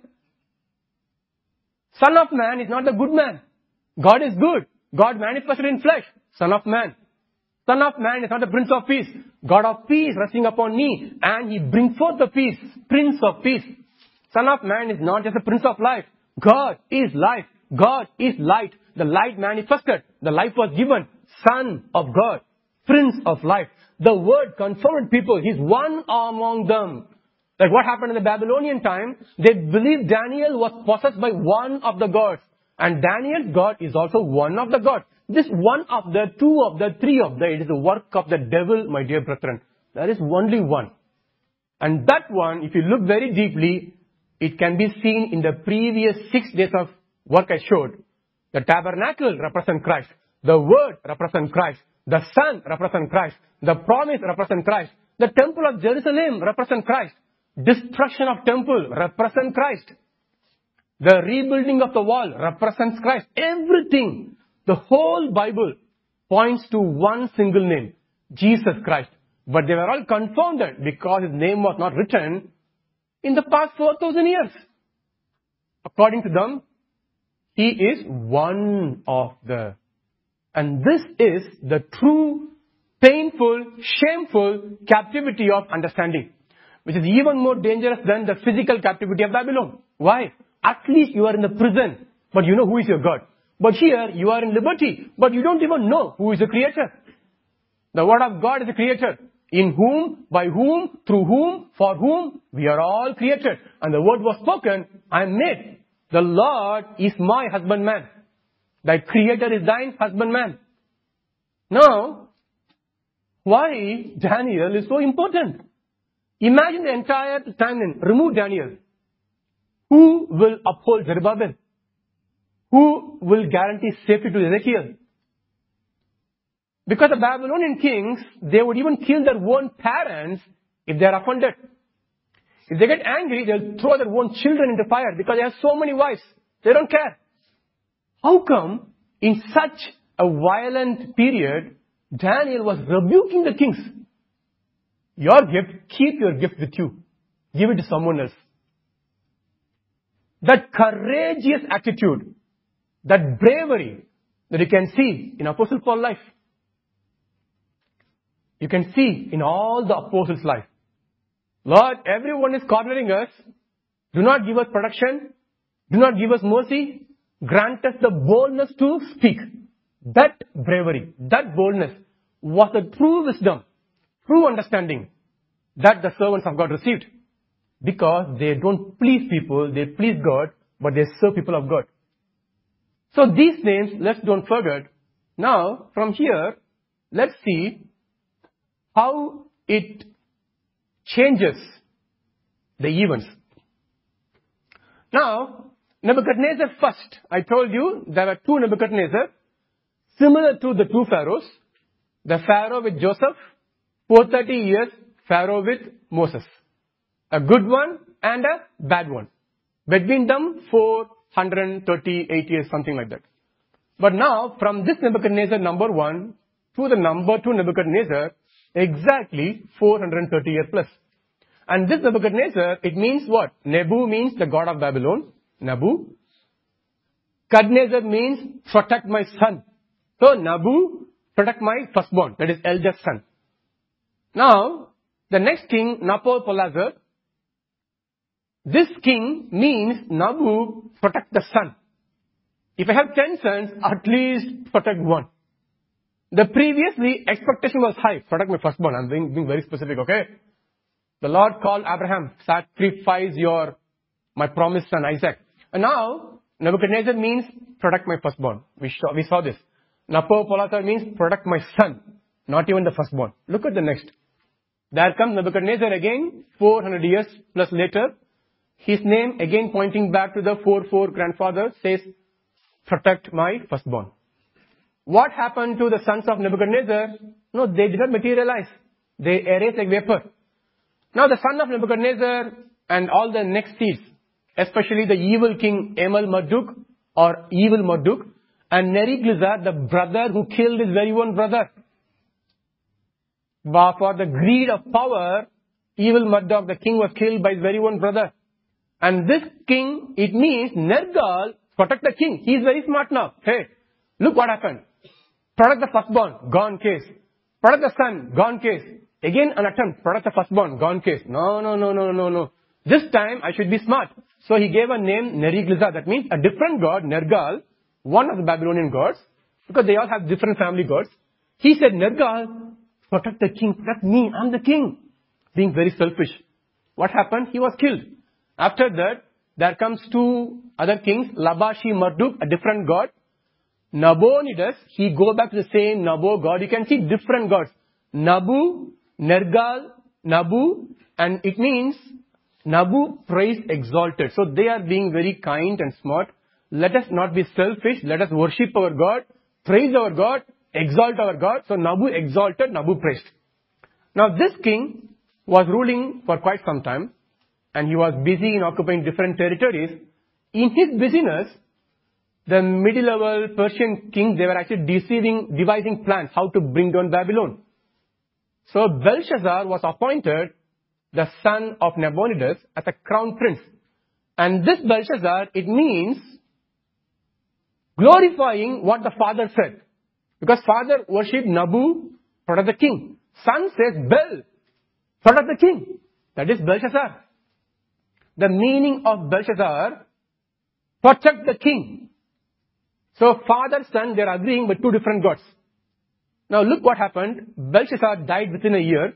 Son of man is not the good man. God is good. God manifested in flesh. Son of man. Son of man is not the Prince of Peace. God of peace resting upon me. And he brings forth the peace. Prince of peace. Son of man is not just a prince of life. God is life. God is light. The light manifested. The life was given. Son of God. Prince of life. The word confirmed people. He's one among them. Like what happened in the Babylonian time, they believed Daniel was possessed by one of the gods. And Daniel's God is also one of the gods. This one of the, two of the, three of the, it is the work of the devil, my dear brethren. There is only one. And that one, if you look very deeply, it can be seen in the previous six days of work I showed. The tabernacle represents Christ. The word represents Christ. The Son represents Christ. The promise represents Christ. The temple of Jerusalem represents Christ. Destruction of temple represents Christ. The rebuilding of the wall represents Christ. Everything, the whole Bible points to one single name, Jesus Christ. But they were all confounded because his name was not written in the past four thousand years. According to them, he is one of the. And this is the true, painful, shameful captivity of understanding, which is even more dangerous than the physical captivity of Babylon. Why? At least you are in the prison, but you know who is your God. But here, you are in liberty, but you don't even know who is the Creator. The Word of God is the Creator. In whom, by whom, through whom, for whom, we are all created. And the Word was spoken, I am made. The Lord is my husbandman. Thy Creator is thine husbandman. Now, why Daniel is so important. Imagine the entire timeline. Remove Daniel. Who will uphold Zerubbabel? Who will guarantee safety to Ezekiel? Because the Babylonian kings, they would even kill their own parents if they are offended. If they get angry, they'll throw their own children into fire because they have so many wives. They don't care. How come in such a violent period, Daniel was rebuking the kings? Your gift, keep your gift with you. Give it to someone else. That courageous attitude, that bravery that you can see in Apostle Paul's life. You can see in all the apostles' life. Lord, everyone is cornering us. Do not give us protection. Do not give us mercy. Grant us the boldness to speak. That bravery, that boldness was the true wisdom, true understanding that the servants of God received. Because they don't please people, they please God, but they serve people of God. So these names, let's don't forget. Now, from here, let's see how it changes the events. Now, Nebuchadnezzar first. I told you there were two Nebuchadnezzar, similar to the two pharaohs. The pharaoh with Joseph, four hundred thirty years, pharaoh with Moses. A good one and a bad one. Between them, four hundred thirty-eight years, something like that. But now, from this Nebuchadnezzar number one to the number two Nebuchadnezzar, exactly four hundred thirty years plus. And this Nebuchadnezzar, it means what? Nebu means the god of Babylon. Nabu. Kadnezzar means protect my son. So Nabu, protect my firstborn, that is eldest son. Now, the next king, Nabopolassar. This king means Nabu, protect the son. If I have ten sons, at least protect one. The previously expectation was high, protect my firstborn. I'm being, being very specific, okay? The Lord called Abraham, sacrifice your, my promised son Isaac. And now, Nebuchadnezzar means protect my firstborn. We saw, we saw this. Nabopolassar means protect my son, not even the firstborn. Look at the next. There comes Nebuchadnezzar again, four hundred years plus later. His name, again pointing back to the four four grandfather, says, protect my firstborn. What happened to the sons of Nebuchadnezzar? No, they did not materialize. They erased like vapor. Now the son of Nebuchadnezzar and all the next seeds, especially the evil king Amel-Marduk or evil Marduk, and Neriglissar, the brother who killed his very own brother. But for the greed of power, evil Marduk, the king, was killed by his very own brother. And this king, it means Nergal, protect the king. He is very smart now. Hey, look what happened. Protect the firstborn, gone case. Protect the son, gone case. Again an attempt, protect the firstborn, gone case. No, no, no, no, no, no. This time I should be smart. So he gave a name, Neriglissar. That means a different god, Nergal, one of the Babylonian gods, because they all have different family gods. He said, Nergal, protect the king, protect me, I'm the king. Being very selfish. What happened? He was killed. After that, there comes two other kings, Labashi-Marduk, a different god. Nabonidus, he go back to the same Nabo god. You can see different gods. Nabu, Nergal, Nabu, and it means Nabu, praise, exalted. So they are being very kind and smart. Let us not be selfish. Let us worship our God, praise our God, exalt our God. So Nabu exalted, Nabu praised. Now this king was ruling for quite some time, and he was busy in occupying different territories. In his busyness, the middle-level Persian kings, they were actually deceiving, devising plans how to bring down Babylon. So Belshazzar was appointed the son of Nabonidus as a crown prince. And this Belshazzar, it means glorifying what the father said. Because father worshipped Nabu, protect the king. Son says Bel, protect the king. That is Belshazzar. The meaning of Belshazzar, protect the king. So father, son, they are agreeing with two different gods. Now look what happened. Belshazzar died within a year.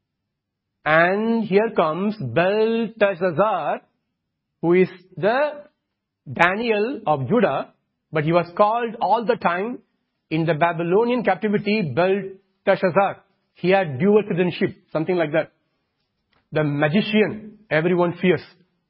And here comes Belteshazzar, who is the Daniel of Judah, but he was called all the time in the Babylonian captivity Belteshazzar. he had dual citizenship, something like that. The magician, everyone fears.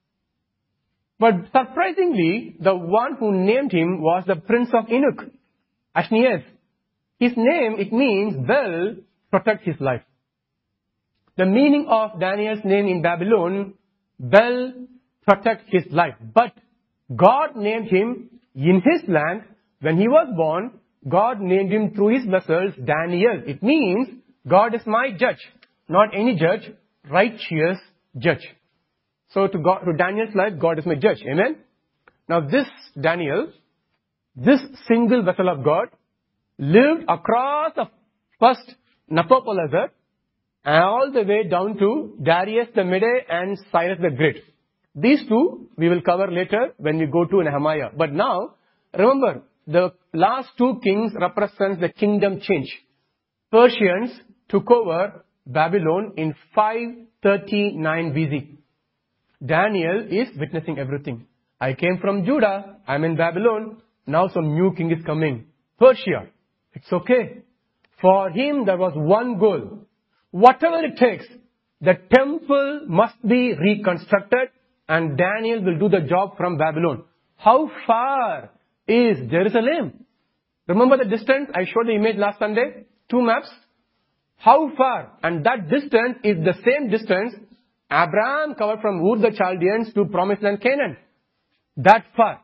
But surprisingly, the one who named him was the prince of Enoch, Ashnias. His name, it means bell, protect his life. The meaning of Daniel's name in Babylon, bell, protect his life. But God named him in his land. When he was born, God named him through his vessels, Daniel. It means God is my judge, not any judge, righteous judge. So to God, to Daniel's life, God is my judge. Amen? Now this Daniel, this single vessel of God, lived across the first Nabopolassar all the way down to Darius the Mede and Cyrus the Great. These two we will cover later when we go to Nehemiah. But now, remember, the last two kings represent the kingdom change. Persians took over Babylon in five thirty-nine B C. Daniel is witnessing everything. I came from Judah, I'm in Babylon, now some new king is coming. Persia, it's okay. For him there was one goal. Whatever it takes, the temple must be reconstructed and Daniel will do the job from Babylon. How far is Jerusalem? Remember the distance? I showed the image last Sunday. Two maps. How far? And that distance is the same distance Abraham covered from Ur the Chaldeans to Promised Land Canaan. That far.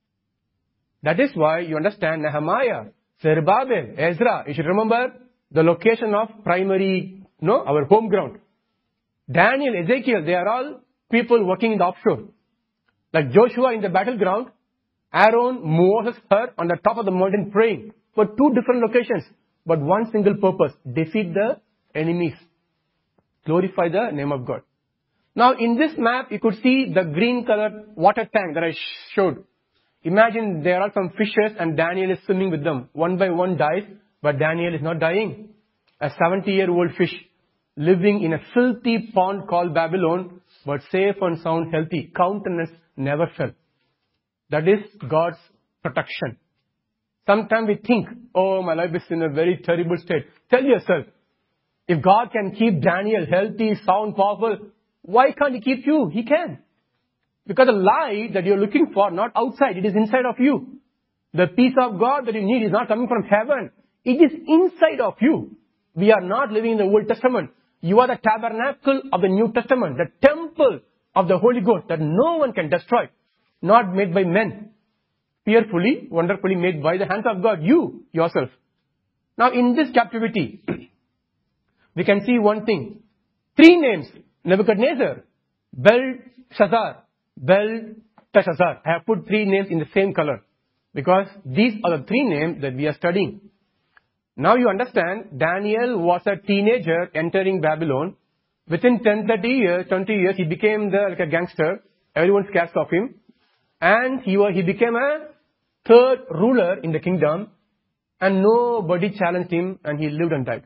That is why you understand Nehemiah, Zerubbabel, Ezra. You should remember the location of primary, no, our home ground. Daniel, Ezekiel, they are all people working in the offshore. Like Joshua in the battleground, Aaron, Moses, her on the top of the mountain praying for two different locations, but one single purpose, defeat the enemies, glorify the name of God. Now in this map, you could see the green colored water tank that I showed. Imagine there are some fishes and Daniel is swimming with them. One by one dies, but Daniel is not dying. A seventy-year-old fish living in a filthy pond called Babylon, but safe and sound, healthy. Countenance never fell. That is God's protection. Sometimes we think, oh, my life is in a very terrible state. Tell yourself, if God can keep Daniel healthy, sound, powerful, why can't He keep you? He can. Because the light that you're looking for, not outside, it is inside of you. The peace of God that you need is not coming from heaven. It is inside of you. We are not living in the Old Testament. You are the tabernacle of the New Testament, the temple of the Holy Ghost that no one can destroy. Not made by men. Fearfully, wonderfully made by the hands of God. You, yourself. Now in this captivity, we can see one thing. Three names. Nebuchadnezzar, Belshazzar, Belteshazzar. I have put three names in the same color. Because these are the three names that we are studying. Now you understand, Daniel was a teenager entering Babylon. Within ten, thirty years, twenty years, he became the, like a gangster. Everyone scares of him. And he, was, he became a third ruler in the kingdom. And nobody challenged him and he lived and died.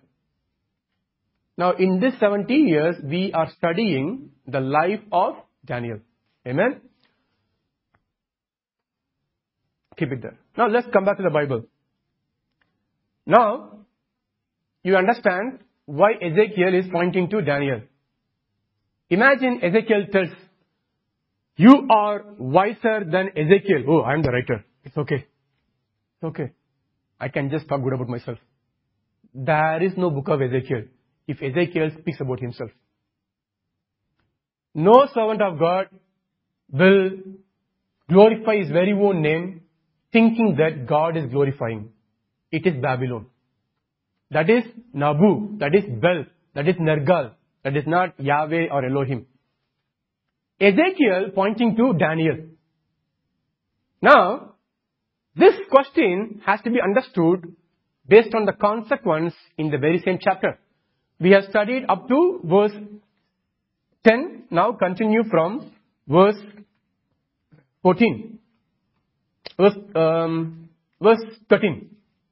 Now in this seventy years, we are studying the life of Daniel. Amen? Keep it there. Now let's come back to the Bible. Now, you understand why Ezekiel is pointing to Daniel. Imagine Ezekiel tells, you are wiser than Ezekiel. Oh, I am the writer. It's okay. It's okay. I can just talk good about myself. There is no book of Ezekiel if Ezekiel speaks about himself. No servant of God will glorify his very own name thinking that God is glorifying. It is Babylon. That is Nabu. That is Bel. That is Nergal. That is not Yahweh or Elohim. Ezekiel pointing to Daniel. Now, this question has to be understood based on the consequence in the very same chapter. We have studied up to verse ten. Now continue from verse fourteen. Verse, um, verse thirteen.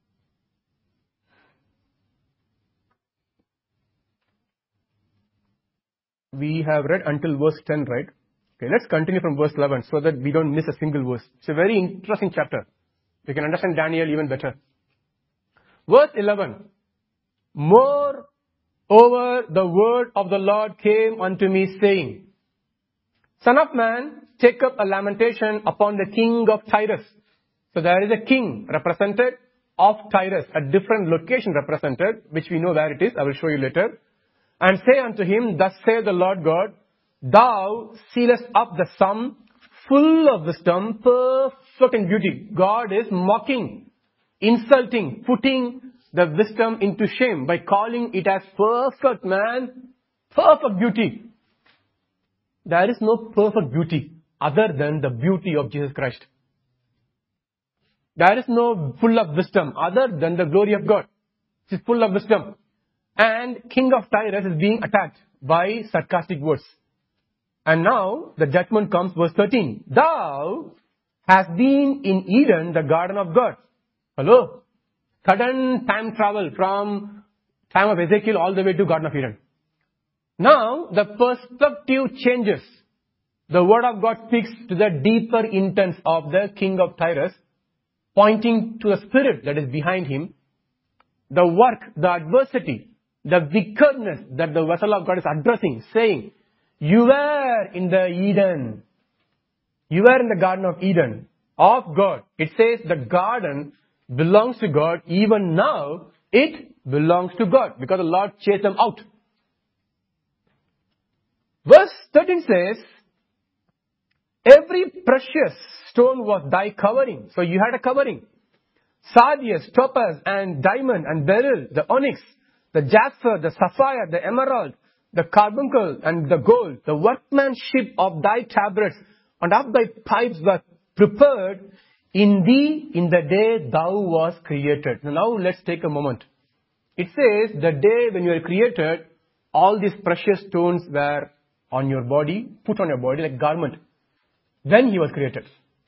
We have read until verse ten, right? Okay, let's continue from verse eleven so that we don't miss a single verse. It's a very interesting chapter. We can understand Daniel even better. Verse eleven. More over the word of the Lord came unto me, saying, Son of man, take up a lamentation upon the king of Tyrus. So there is a king represented of Tyrus, a different location represented, which we know where it is. I will show you later. And say unto him, Thus saith the Lord God, Thou sealest up the sum, full of wisdom, perfect in beauty. God is mocking, insulting, putting the wisdom into shame by calling it as perfect, man, perfect beauty. There is no perfect beauty other than the beauty of Jesus Christ. There is no full of wisdom other than the glory of God. It is full of wisdom. And king of Tyrus is being attacked by sarcastic words. And now the judgment comes, verse thirteen. Thou hast been in Eden, the garden of God. Hello? Sudden time travel from time of Ezekiel all the way to Garden of Eden. Now the perspective changes. The word of God speaks to the deeper intents of the king of Tyrus, pointing to the spirit that is behind him, the work, the adversity, the wickedness that the vessel of God is addressing, saying, you were in the Eden. You were in the Garden of Eden of God. It says the garden belongs to God. Even now, it belongs to God because the Lord chased them out. Verse thirteen says, every precious stone was thy covering. So you had a covering. Sardius, topaz, and diamond, and beryl, the onyx, the jasper, the sapphire, the emerald, the carbuncle, and the gold, the workmanship of thy tabrets, and of thy pipes were prepared in thee in the day thou was created. Now let's take a moment. It says, the day when you were created, all these precious stones were on your body, put on your body like garment. Then he was created.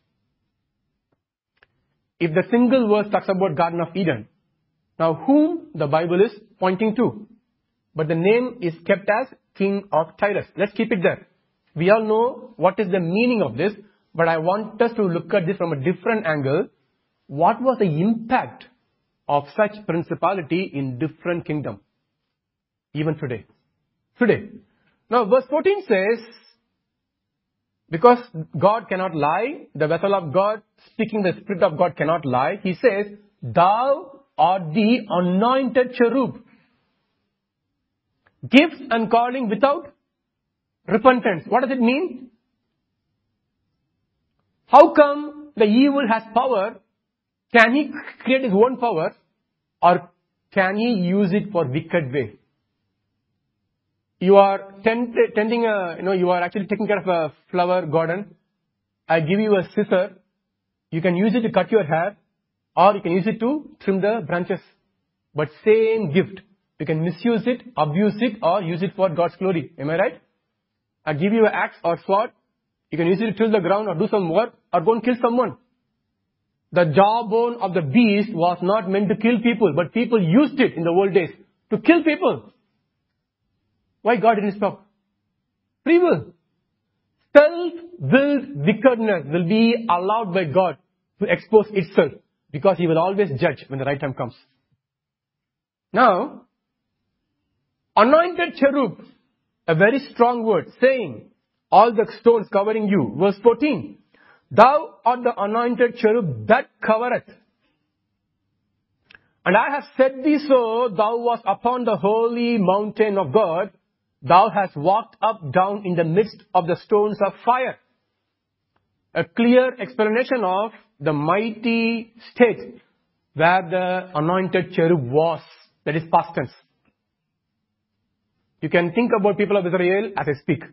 If the single verse talks about Garden of Eden, now whom the Bible is pointing to? But the name is kept as King of Tyrus. Let's keep it there. We all know what is the meaning of this, but I want us to look at this from a different angle. What was the impact of such principality in different kingdoms? Even today. Today. Now verse fourteen says, because God cannot lie, the vessel of God, speaking the Spirit of God cannot lie. He says, thou art the anointed cherub. Gifts and calling without repentance. What does it mean? How come the evil has power? Can he create his own power? Or can he use it for wicked way? You are tend, tending a, you know, you are actually taking care of a flower garden. I give you a scissor. You can use it to cut your hair, or you can use it to trim the branches. But same gift. You can misuse it, abuse it, or use it for God's glory. Am I right? I give you an axe or sword. You can use it to till the ground or do some work or go and kill someone. The jawbone of the beast was not meant to kill people, but people used it in the old days to kill people. Why God didn't stop? Free will. Self-willed wickedness will be allowed by God to expose itself because He will always judge when the right time comes. Now, anointed cherub, a very strong word, saying, all the stones covering you. Verse fourteen, thou art the anointed cherub that covereth. And I have said thee so, thou wast upon the holy mountain of God. Thou hast walked up, down in the midst of the stones of fire. A clear explanation of the mighty state where the anointed cherub was. That is past tense. You can think about people of Israel as I speak.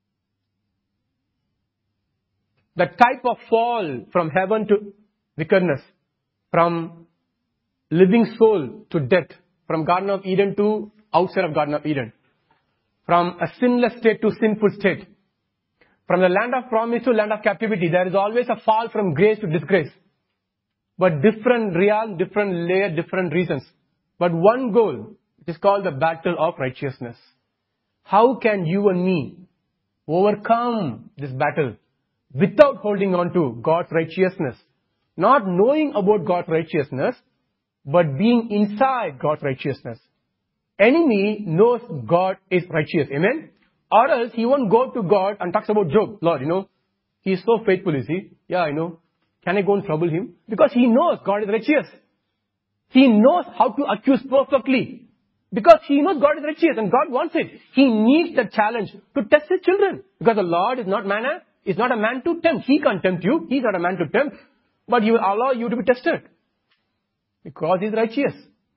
The type of fall from heaven to wickedness, from living soul to death, from Garden of Eden to outside of Garden of Eden, from a sinless state to sinful state, from the land of promise to land of captivity. There is always a fall from grace to disgrace. But different realm, different layer, different reasons. But one goal, it is called the battle of righteousness. How can you and me overcome this battle without holding on to God's righteousness? Not knowing about God's righteousness, but being inside God's righteousness. enemy knows God is righteous. Amen? Or else he won't go to God and talks about Job. Lord, you know, he is so faithful, is he? Yeah, I know. Can I go and trouble him? Because he knows God is righteous. He knows how to accuse perfectly. Because he knows God is righteous and God wants it. He needs the challenge to test his children. Because the Lord is not manna, is not a man to tempt. He can't tempt you. He's not a man to tempt. But he will allow you to be tested. Because he's righteous.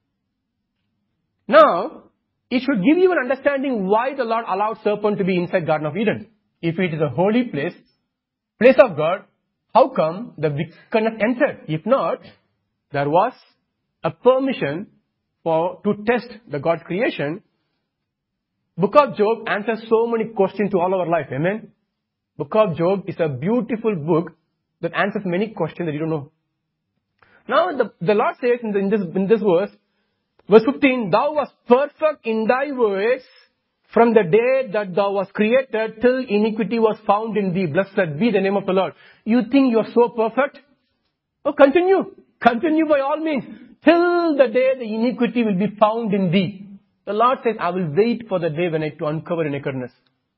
Now, it should give you an understanding why the Lord allowed serpent to be inside Garden of Eden. If it is a holy place, place of God, how come the wickedness entered? If not, there was a permission for to test the God's creation. Book of Job answers so many questions to all our life. Amen? Book of Job is a beautiful book that answers many questions that you don't know. Now, the, the Lord says in, the, in, this, in this verse, verse fifteen, Thou wast perfect in thy ways from the day that thou was created till iniquity was found in thee. Blessed be the name of the Lord. You think you are so perfect? Oh, continue. Continue by all means. Till the day the iniquity will be found in thee. The Lord says, I will wait for the day when I to uncover your nakedness.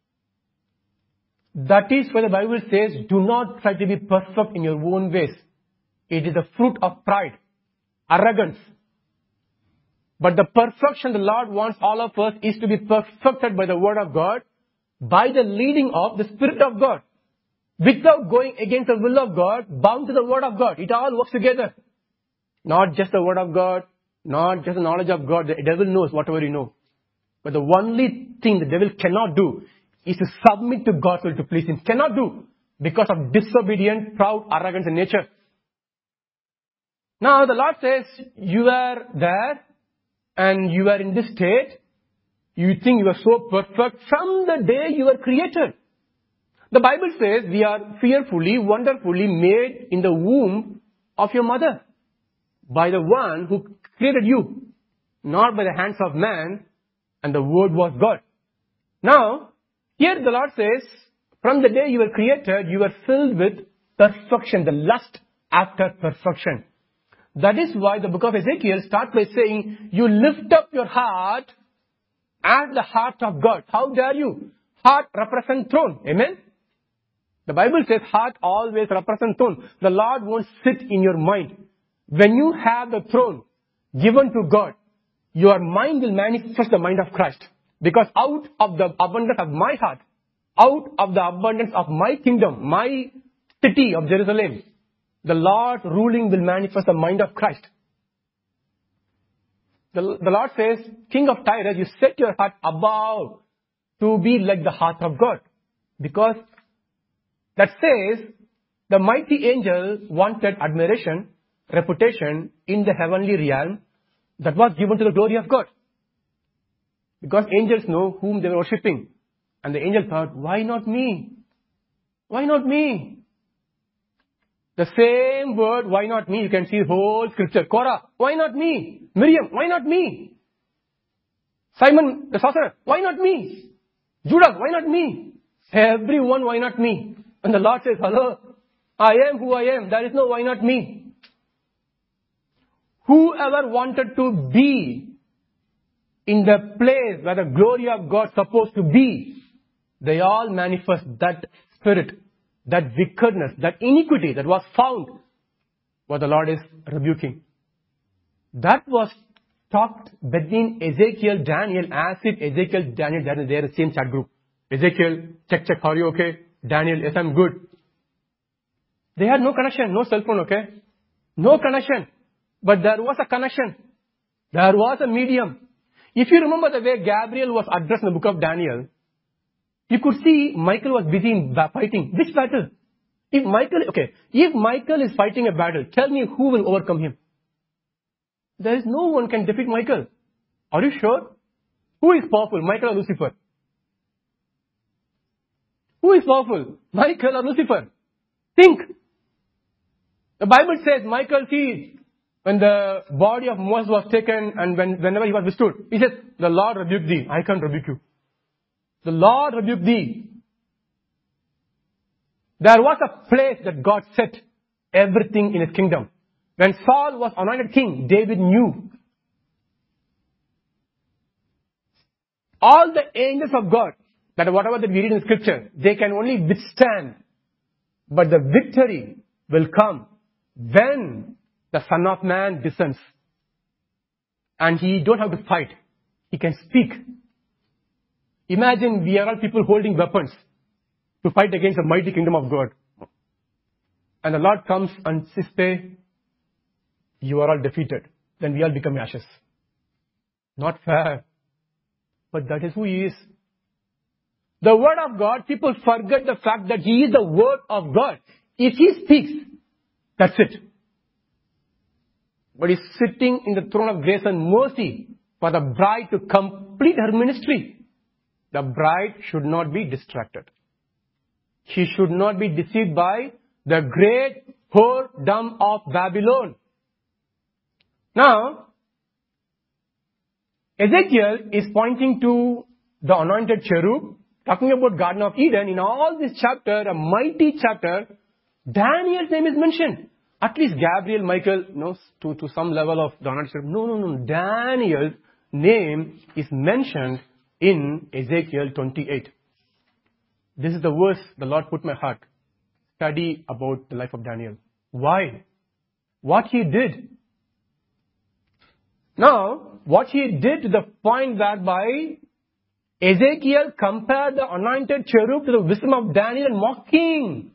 That is why the Bible says, do not try to be perfect in your own ways. It is the fruit of pride, arrogance. But the perfection the Lord wants all of us is to be perfected by the Word of God, by the leading of the Spirit of God. Without going against the will of God, bound to the Word of God. It all works together. Not just the Word of God, not just the knowledge of God. The devil knows whatever you know. But the only thing the devil cannot do is to submit to God's will to please Him. Cannot do. Because of disobedient, proud, arrogance in nature. Now the Lord says, you are there and you are in this state. You think you are so perfect from the day you were created. The Bible says we are fearfully, wonderfully made in the womb of your mother. By the one who created you. Not by the hands of man. And the Word was God. Now, here the Lord says, from the day you were created, you were filled with perfection, the lust after perfection. That is why the book of Ezekiel starts by saying, you lift up your heart as the heart of God. How dare you? Heart represents throne. Amen? The Bible says heart always represents throne. The Lord won't sit in your mind. When you have the throne given to God, your mind will manifest the mind of Christ. Because out of the abundance of my heart, out of the abundance of my kingdom, my city of Jerusalem, the Lord ruling will manifest the mind of Christ. The, the Lord says, King of Tyre, you set your heart above to be like the heart of God. Because that says, the mighty angel wanted admiration, reputation in the heavenly realm that was given to the glory of God. Because angels know whom they were worshipping. And the angel thought, why not me? Why not me? The same word, why not me? You can see whole scripture. Korah, why not me? Miriam, why not me? Simon the sorcerer, why not me? Judas, why not me? Everyone, why not me? And the Lord says, hello, I am who I am. There is no why not me. Whoever wanted to be in the place where the glory of God is supposed to be, they all manifest that spirit, that wickedness, that iniquity that was found, what the Lord is rebuking. That was talked between Ezekiel, Daniel, as if Ezekiel, Daniel, Daniel, they are the same chat group. Ezekiel, check, check, are you okay? Daniel, yes, I'm good. They had no connection, no cell phone, okay? No connection. But there was a connection. There was a medium. If you remember the way Gabriel was addressed in the book of Daniel, you could see Michael was busy in fighting. Which battle? If Michael, okay, if Michael is fighting a battle, tell me who will overcome him. There is no one can defeat Michael. Are you sure? Who is powerful, Michael or Lucifer? Who is powerful, Michael or Lucifer? Think. The Bible says Michael, see, when the body of Moses was taken and when, whenever he was withstood, he says, the Lord rebuked thee. I can't rebuke you. The Lord rebuked thee. There was a place that God set everything in His kingdom. When Saul was anointed king, David knew. All the angels of God, that whatever that we read in scripture, they can only withstand. But the victory will come when the Son of Man descends. And he don't have to fight. He can speak. Imagine we are all people holding weapons to fight against the mighty kingdom of God. And the Lord comes and says, you are all defeated. Then we all become ashes. Not fair. But that is who He is. The Word of God, people forget the fact that He is the Word of God. If He speaks, that's it. But He's sitting in the throne of grace and mercy for the bride to complete her ministry. The bride should not be distracted. She should not be deceived by the great whoredom of Babylon. Now, Ezekiel is pointing to the anointed cherub, talking about Garden of Eden. In all this chapter, a mighty chapter, Daniel's name is mentioned. At least Gabriel, Michael, knows to, to some level of the anointed cherub. No, no, no. Daniel's name is mentioned in Ezekiel twenty-eight. This is the verse the Lord put in my heart. Study about the life of Daniel. Why? What he did. Now, what he did to the point whereby Ezekiel compared the anointed cherub to the wisdom of Daniel and mocking.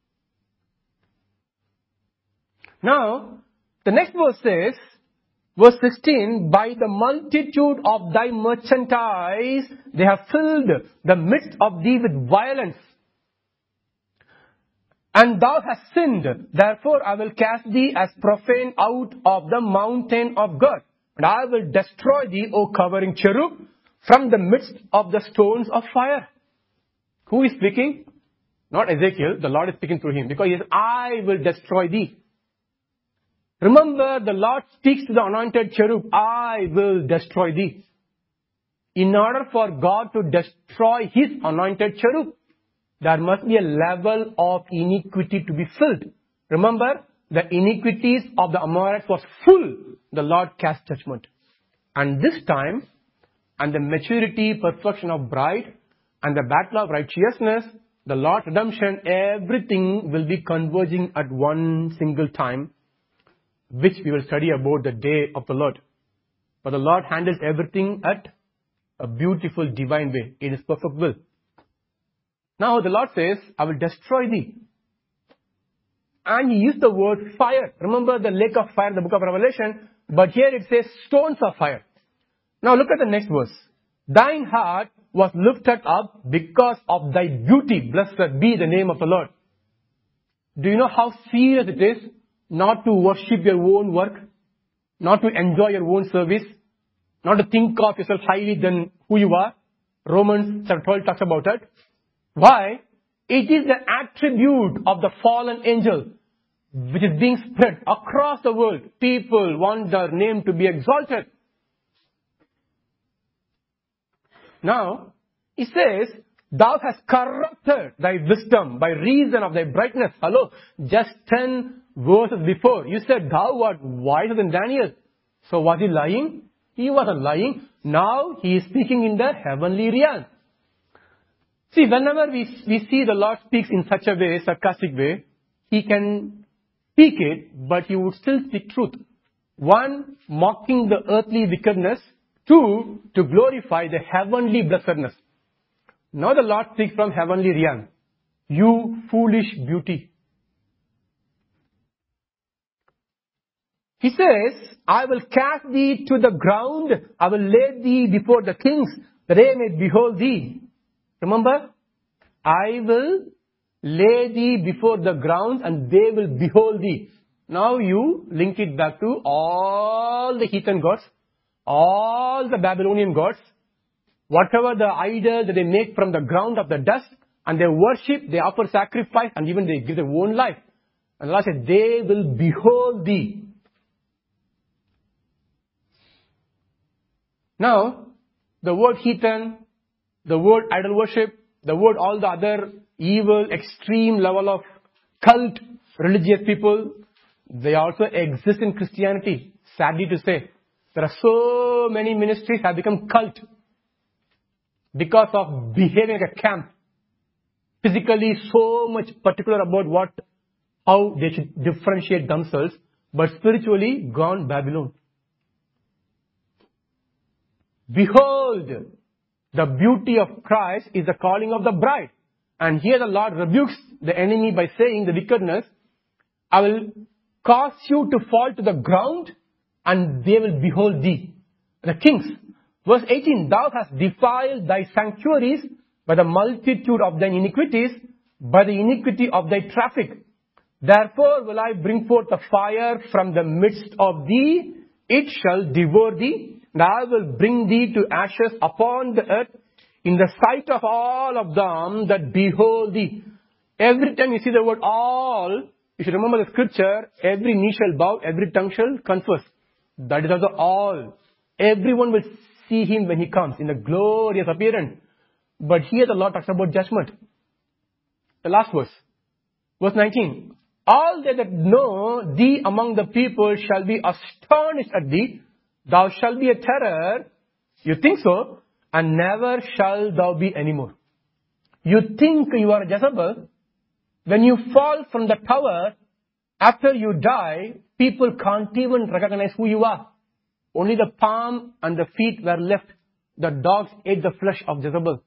Now, the next verse says, verse sixteen, by the multitude of thy merchandise, they have filled the midst of thee with violence. And thou hast sinned, therefore I will cast thee as profane out of the mountain of God. And I will destroy thee, O covering cherub, from the midst of the stones of fire. Who is speaking? Not Ezekiel, the Lord is speaking through him. Because he says, I will destroy thee. Remember, the Lord speaks to the anointed cherub, I will destroy thee. In order for God to destroy His anointed cherub, there must be a level of iniquity to be filled. Remember, the iniquities of the Amorites was full. The Lord cast judgment. And this time, and the maturity, perfection of bride, and the battle of righteousness, the Lord's redemption, everything will be converging at one single time, which we will study about the day of the Lord. But the Lord handles everything at a beautiful divine way, in His perfect will. Now the Lord says, I will destroy thee. And He used the word fire. Remember the lake of fire in the book of Revelation, but here it says stones of fire. Now look at the next verse. Thine heart was lifted up because of thy beauty. Blessed be the name of the Lord. Do you know how serious it is not to worship your own work, not to enjoy your own service, not to think of yourself highly than who you are? Romans chapter twelve talks about it. Why? It is the attribute of the fallen angel which is being spread across the world. People want their name to be exalted. Now, it says, thou hast corrupted thy wisdom by reason of thy brightness. Hello, just ten verses before, you said thou art wiser than Daniel. So was he lying? He wasn't lying. Now he is speaking in the heavenly realm. See, whenever we, we see the Lord speaks in such a way, sarcastic way, He can speak it, but He would still speak truth. One, mocking the earthly wickedness. Two, to glorify the heavenly blessedness. Now the Lord speaks from heavenly realm. You foolish beauty. He says, I will cast thee to the ground. I will lay thee before the kings, that they may behold thee. Remember, I will lay thee before the ground and they will behold thee. Now you link it back to all the heathen gods, all the Babylonian gods, whatever the idol that they make from the ground of the dust, and they worship, they offer sacrifice, and even they give their own life. And Allah said, they will behold thee. Now, the word heathen, the word idol worship, the word all the other evil, extreme level of cult, religious people, they also exist in Christianity. Sadly to say, there are so many ministries have become cult. because of behaving like a camp, physically so much particular about what, how they should differentiate themselves, but spiritually gone Babylon. Behold, the beauty of Christ is the calling of the bride. And here the Lord rebukes the enemy by saying the wickedness, I will cause you to fall to the ground and they will behold thee. The kings. Verse eighteen, thou hast defiled thy sanctuaries by the multitude of thine iniquities, by the iniquity of thy traffic. Therefore will I bring forth a fire from the midst of thee, it shall devour thee, and I will bring thee to ashes upon the earth in the sight of all of them that behold thee. Every time you see the word all, you should remember the scripture, every knee shall bow, every tongue shall confess. That is also all. Everyone will see him when he comes in a glorious appearance. But here the Lord talks about judgment. The last verse. Verse nineteen. All they that know thee among the people shall be astonished at thee. Thou shalt be a terror. You think so? And never shall thou be anymore. You think you are a Jezebel. When you fall from the tower, after you die, people can't even recognize who you are. Only the palm and the feet were left. The dogs ate the flesh of Jezebel.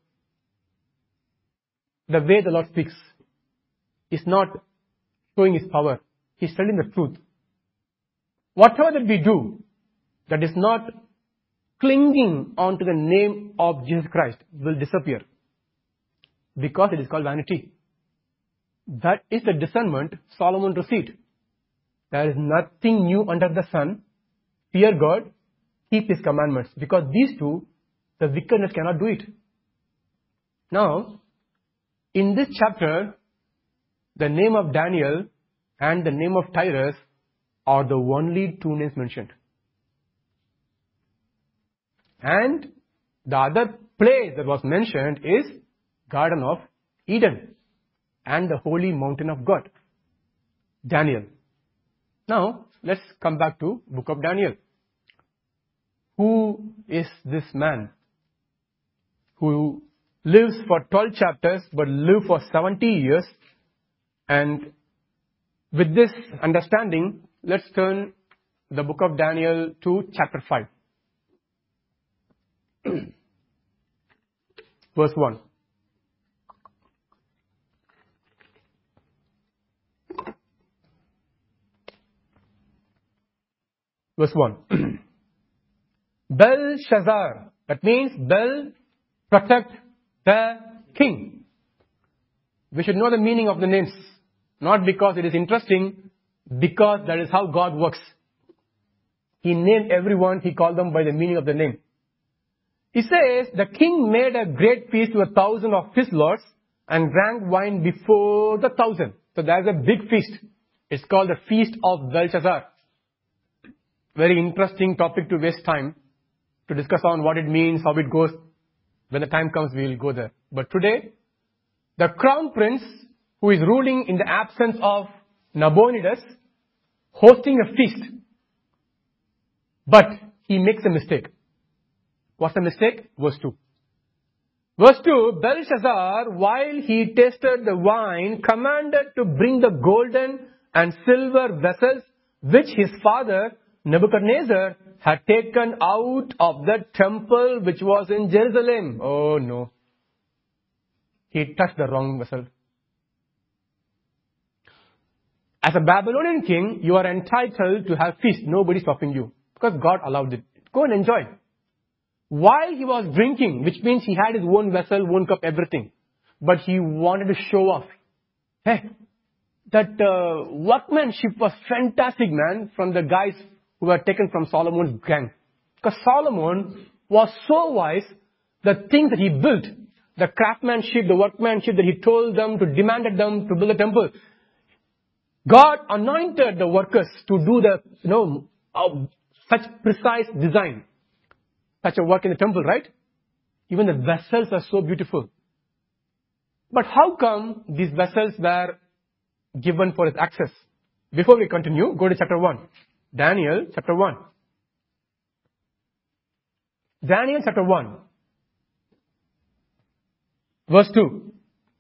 The way the Lord speaks is not showing His power. He's telling the truth. Whatever that we do that is not clinging onto the name of Jesus Christ will disappear. Because it is called vanity. That is the discernment Solomon received. There is nothing new under the sun. Fear God, keep His commandments. Because these two, the wickedness cannot do it. Now, in this chapter, the name of Daniel and the name of Tyrus are the only two names mentioned. And the other place that was mentioned is Garden of Eden and the holy mountain of God, Daniel. Now, let's come back to book of Daniel. Who is this man who lives for twelve chapters but live for seventy years? And with this understanding, let's turn the book of Daniel to chapter five. Verse one. Verse one. Belshazzar. That means Bel, protect the king. We should know the meaning of the names. Not because it is interesting, because that is how God works. He named everyone, He called them by the meaning of the name. He says, the king made a great feast to a thousand of his lords and drank wine before the thousand. So there's a big feast. It's called the Feast of Belshazzar. Very interesting topic to waste time to discuss on what it means, how it goes. When the time comes, we will go there. But today, the crown prince who is ruling in the absence of Nabonidus, hosting a feast. But he makes a mistake. What's the mistake? Verse two. Verse two, Belshazzar, while he tasted the wine, commanded to bring the golden and silver vessels which his father Nebuchadnezzar had taken out of the temple which was in Jerusalem. Oh no. He touched the wrong vessel. As a Babylonian king, you are entitled to have feast. Nobody's stopping you. Because God allowed it. Go and enjoy. While he was drinking, which means he had his own vessel, own cup, everything. But he wanted to show off. Hey, that uh, workmanship was fantastic, man, from the guys who were taken from Solomon's gang. Because Solomon was so wise, the things that he built, the craftsmanship, the workmanship that he told them, to demanded them to build a temple. God anointed the workers to do the, you know, uh, such precise design. Such a work in the temple, right? Even the vessels are so beautiful. But how come these vessels were given for his access? Before we continue, go to chapter one. Daniel chapter one. Daniel chapter one. Verse two.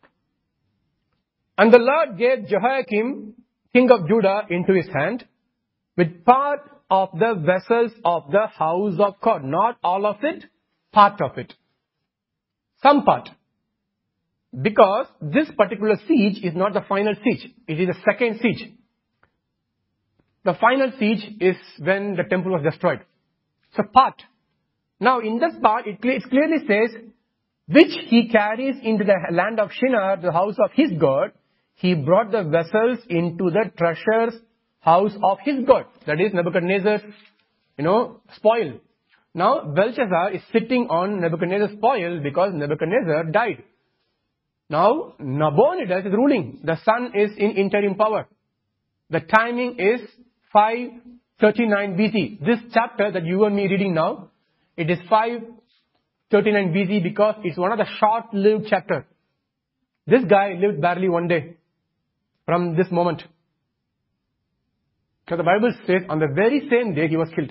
And the Lord gave Jehoiakim, king of Judah, into his hand, with part of the vessels of the house of God. Not all of it, part of it. Some part. Because this particular siege is not the final siege. It is the second siege. The final siege is when the temple was destroyed. It's a part. Now in this part, it clearly says, which he carries into the land of Shinar, the house of his God. He brought the vessels into the treasures house of his God. That is Nebuchadnezzar's, you know, spoil. Now Belshazzar is sitting on Nebuchadnezzar's spoil because Nebuchadnezzar died. Now Nabonidus is ruling. The son is in interim power. The timing is five thirty-nine B C. This chapter that you and me reading now, it is five thirty-nine B C because it's one of the short-lived chapters. This guy lived barely one day from this moment. So the Bible says on the very same day he was killed.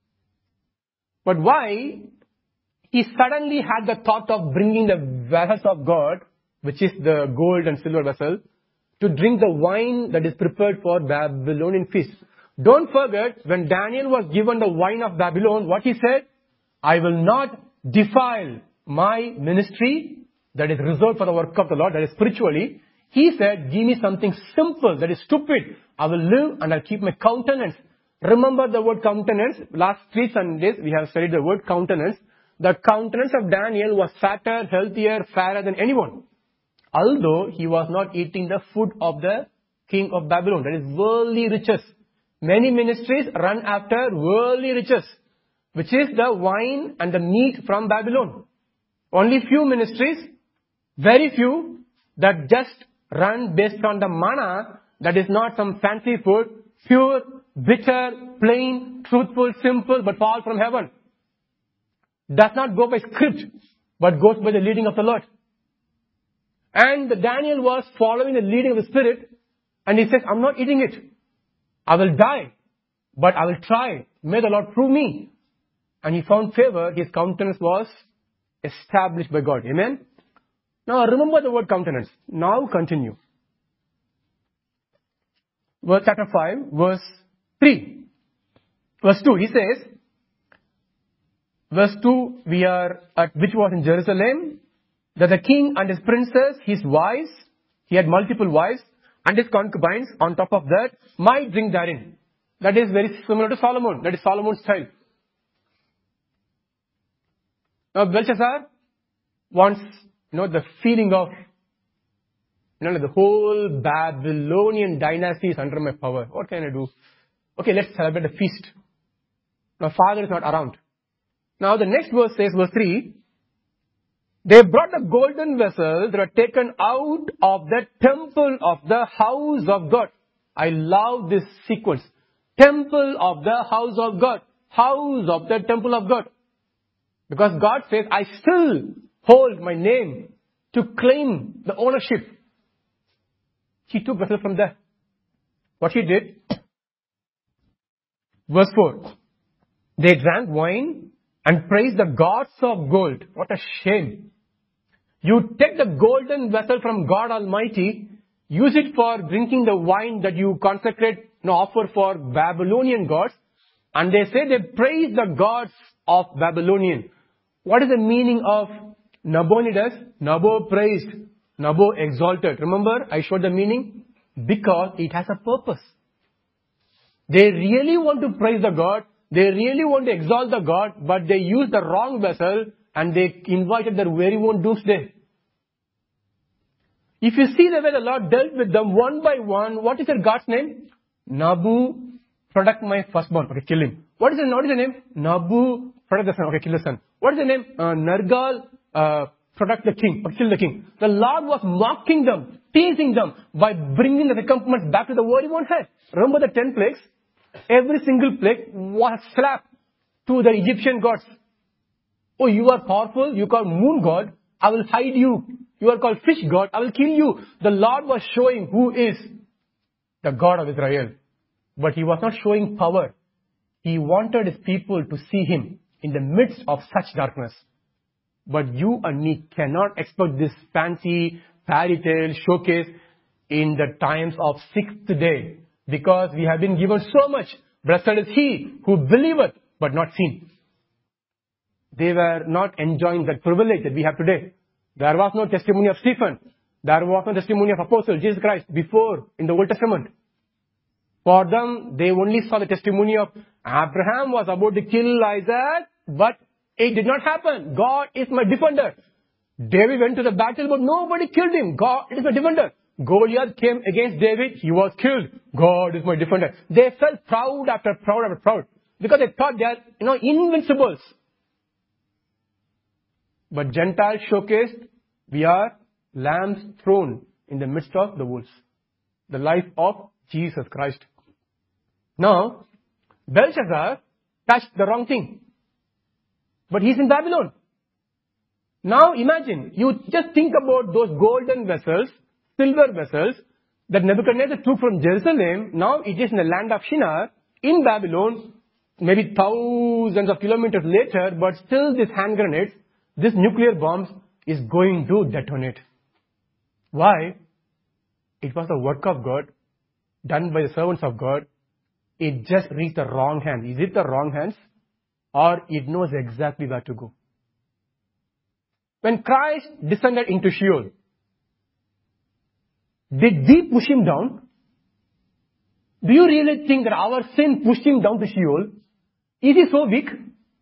But why? He suddenly had the thought of bringing the vessels of God, which is the gold and silver vessel, to drink the wine that is prepared for Babylonian feast. Don't forget, when Daniel was given the wine of Babylon, what he said? I will not defile my ministry that is reserved for the work of the Lord, that is spiritually. He said, give me something simple, that is stupid. I will live and I'll keep my countenance. Remember the word countenance. Last three Sundays we have studied the word countenance. The countenance of Daniel was fatter, healthier, fairer than anyone. Although he was not eating the food of the king of Babylon. That is worldly riches. Many ministries run after worldly riches, which is the wine and the meat from Babylon. Only few ministries, very few, that just run based on the manna, that is not some fancy food, pure, bitter, plain, truthful, simple, but fall from heaven. Does not go by script, but goes by the leading of the Lord. And Daniel was following the leading of the Spirit, and he says, I'm not eating it. I will die, but I will try. May the Lord prove me. And he found favor. His countenance was established by God. Amen? Now remember the word countenance. Now continue. Verse chapter five, verse three. Verse two, he says, verse two, we are at, which was in Jerusalem, that the king and his princes, his wives, he had multiple wives, and his concubines on top of that, might drink therein. That is very similar to Solomon. That is Solomon's style. Now Belshazzar wants, you know, the feeling of, you know, the whole Babylonian dynasty is under my power. What can I do? Okay, let's celebrate a feast. Now father is not around. Now the next verse says, verse three, they brought the golden vessels that were taken out of the temple of the house of God. I love this sequence. Temple of the house of God. House of the temple of God. Because God says, I still hold my name to claim the ownership. He took vessels from there. What he did? Verse four. They drank wine and praised the gods of gold. What a shame. You take the golden vessel from God Almighty, use it for drinking the wine that you consecrate, you know, offer for Babylonian gods, and they say they praise the gods of Babylonian. What is the meaning of Nabonidus? Nabo praised, Nabo exalted. Remember, I showed the meaning? Because it has a purpose. They really want to praise the God, they really want to exalt the God, but they use the wrong vessel, and they invited their very own doomsday. If you see the way the Lord dealt with them one by one, what is their God's name? Nabu, protect my firstborn. Okay, kill him. What is the, what is the name? Nabu, protect the son. Okay, kill the son. What is the name? Uh, Nergal, uh, protect the king. Okay, kill the king. The Lord was mocking them, teasing them by bringing the recompense back to the very one head. Remember the ten plagues? Every single plague was slapped to the Egyptian gods. Oh, you are powerful, you call moon god, I will hide you. You are called fish god, I will kill you. The Lord was showing who is the God of Israel. But he was not showing power. He wanted his people to see him in the midst of such darkness. But you and me cannot expect this fancy fairy tale showcase in the times of sixth day, because we have been given so much. Blessed is he who believeth but not seen. They were not enjoying that privilege that we have today. There was no testimony of Stephen. There was no testimony of Apostle Jesus Christ before in the Old Testament. For them, they only saw the testimony of Abraham was about to kill Isaac, but it did not happen. God is my defender. David went to the battle, but nobody killed him. God is my defender. Goliath came against David. He was killed. God is my defender. They felt proud after proud after proud, because they thought they are, you know, invincibles. But Gentiles showcased, we are lambs thrown in the midst of the wolves. The life of Jesus Christ. Now, Belshazzar touched the wrong thing. But he's in Babylon. Now imagine, you just think about those golden vessels, silver vessels, that Nebuchadnezzar took from Jerusalem. Now it is in the land of Shinar, in Babylon, maybe thousands of kilometers later, but still these hand grenades, this nuclear bombs is going to detonate. Why? It was the work of God, done by the servants of God. It just reached the wrong hands. Is it the wrong hands? Or it knows exactly where to go? When Christ descended into Sheol, did we push him down? Do you really think that our sin pushed him down to Sheol? Is he so weak?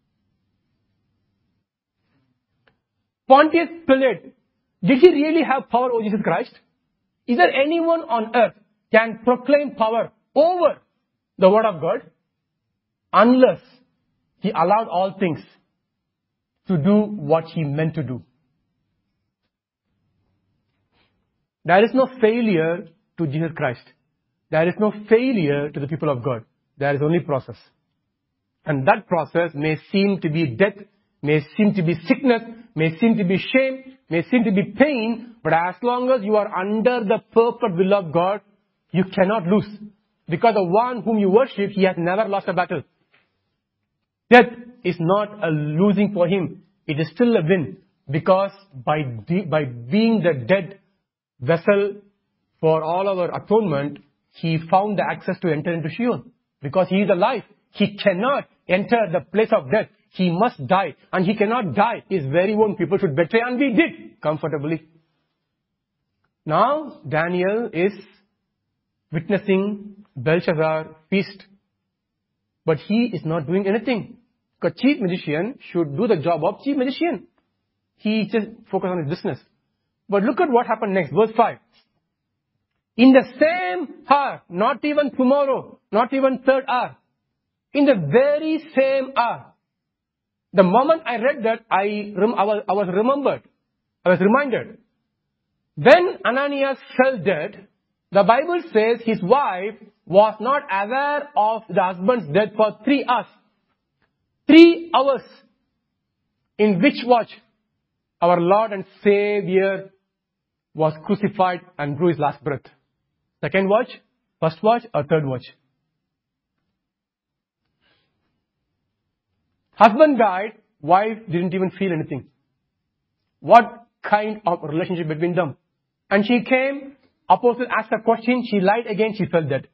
Pontius Pilate, did he really have power over Jesus Christ? Is there anyone on earth can proclaim power over the word of God? Unless he allowed all things to do what he meant to do. There is no failure to Jesus Christ. There is no failure to the people of God. There is only process. And that process may seem to be death, may seem to be sickness, may seem to be shame, may seem to be pain, but as long as you are under the perfect will of God, you cannot lose. Because the one whom you worship, he has never lost a battle. Death is not a losing for him. It is still a win. Because by, de- by being the dead vessel for all our atonement, he found the access to enter into Sheol. Because he is alive. He cannot enter the place of death. He must die. And he cannot die. His very own people should betray. And we did comfortably. Now Daniel is witnessing Belshazzar feast. But he is not doing anything. Because chief magician should do the job of chief magician. He just focused on his business. But look at what happened next. Verse five. In the same hour, not even tomorrow, not even third hour, in the very same hour, the moment I read that, I, rem- I, was, I was remembered, I was reminded. When Ananias fell dead, the Bible says his wife was not aware of the husband's death for three hours. Three hours. In which watch our Lord and Savior was crucified and drew his last breath. Second watch, first watch, or third watch. Husband died, wife didn't even feel anything. What kind of relationship between them? And she came, apostle asked a question, she lied again, she fell dead.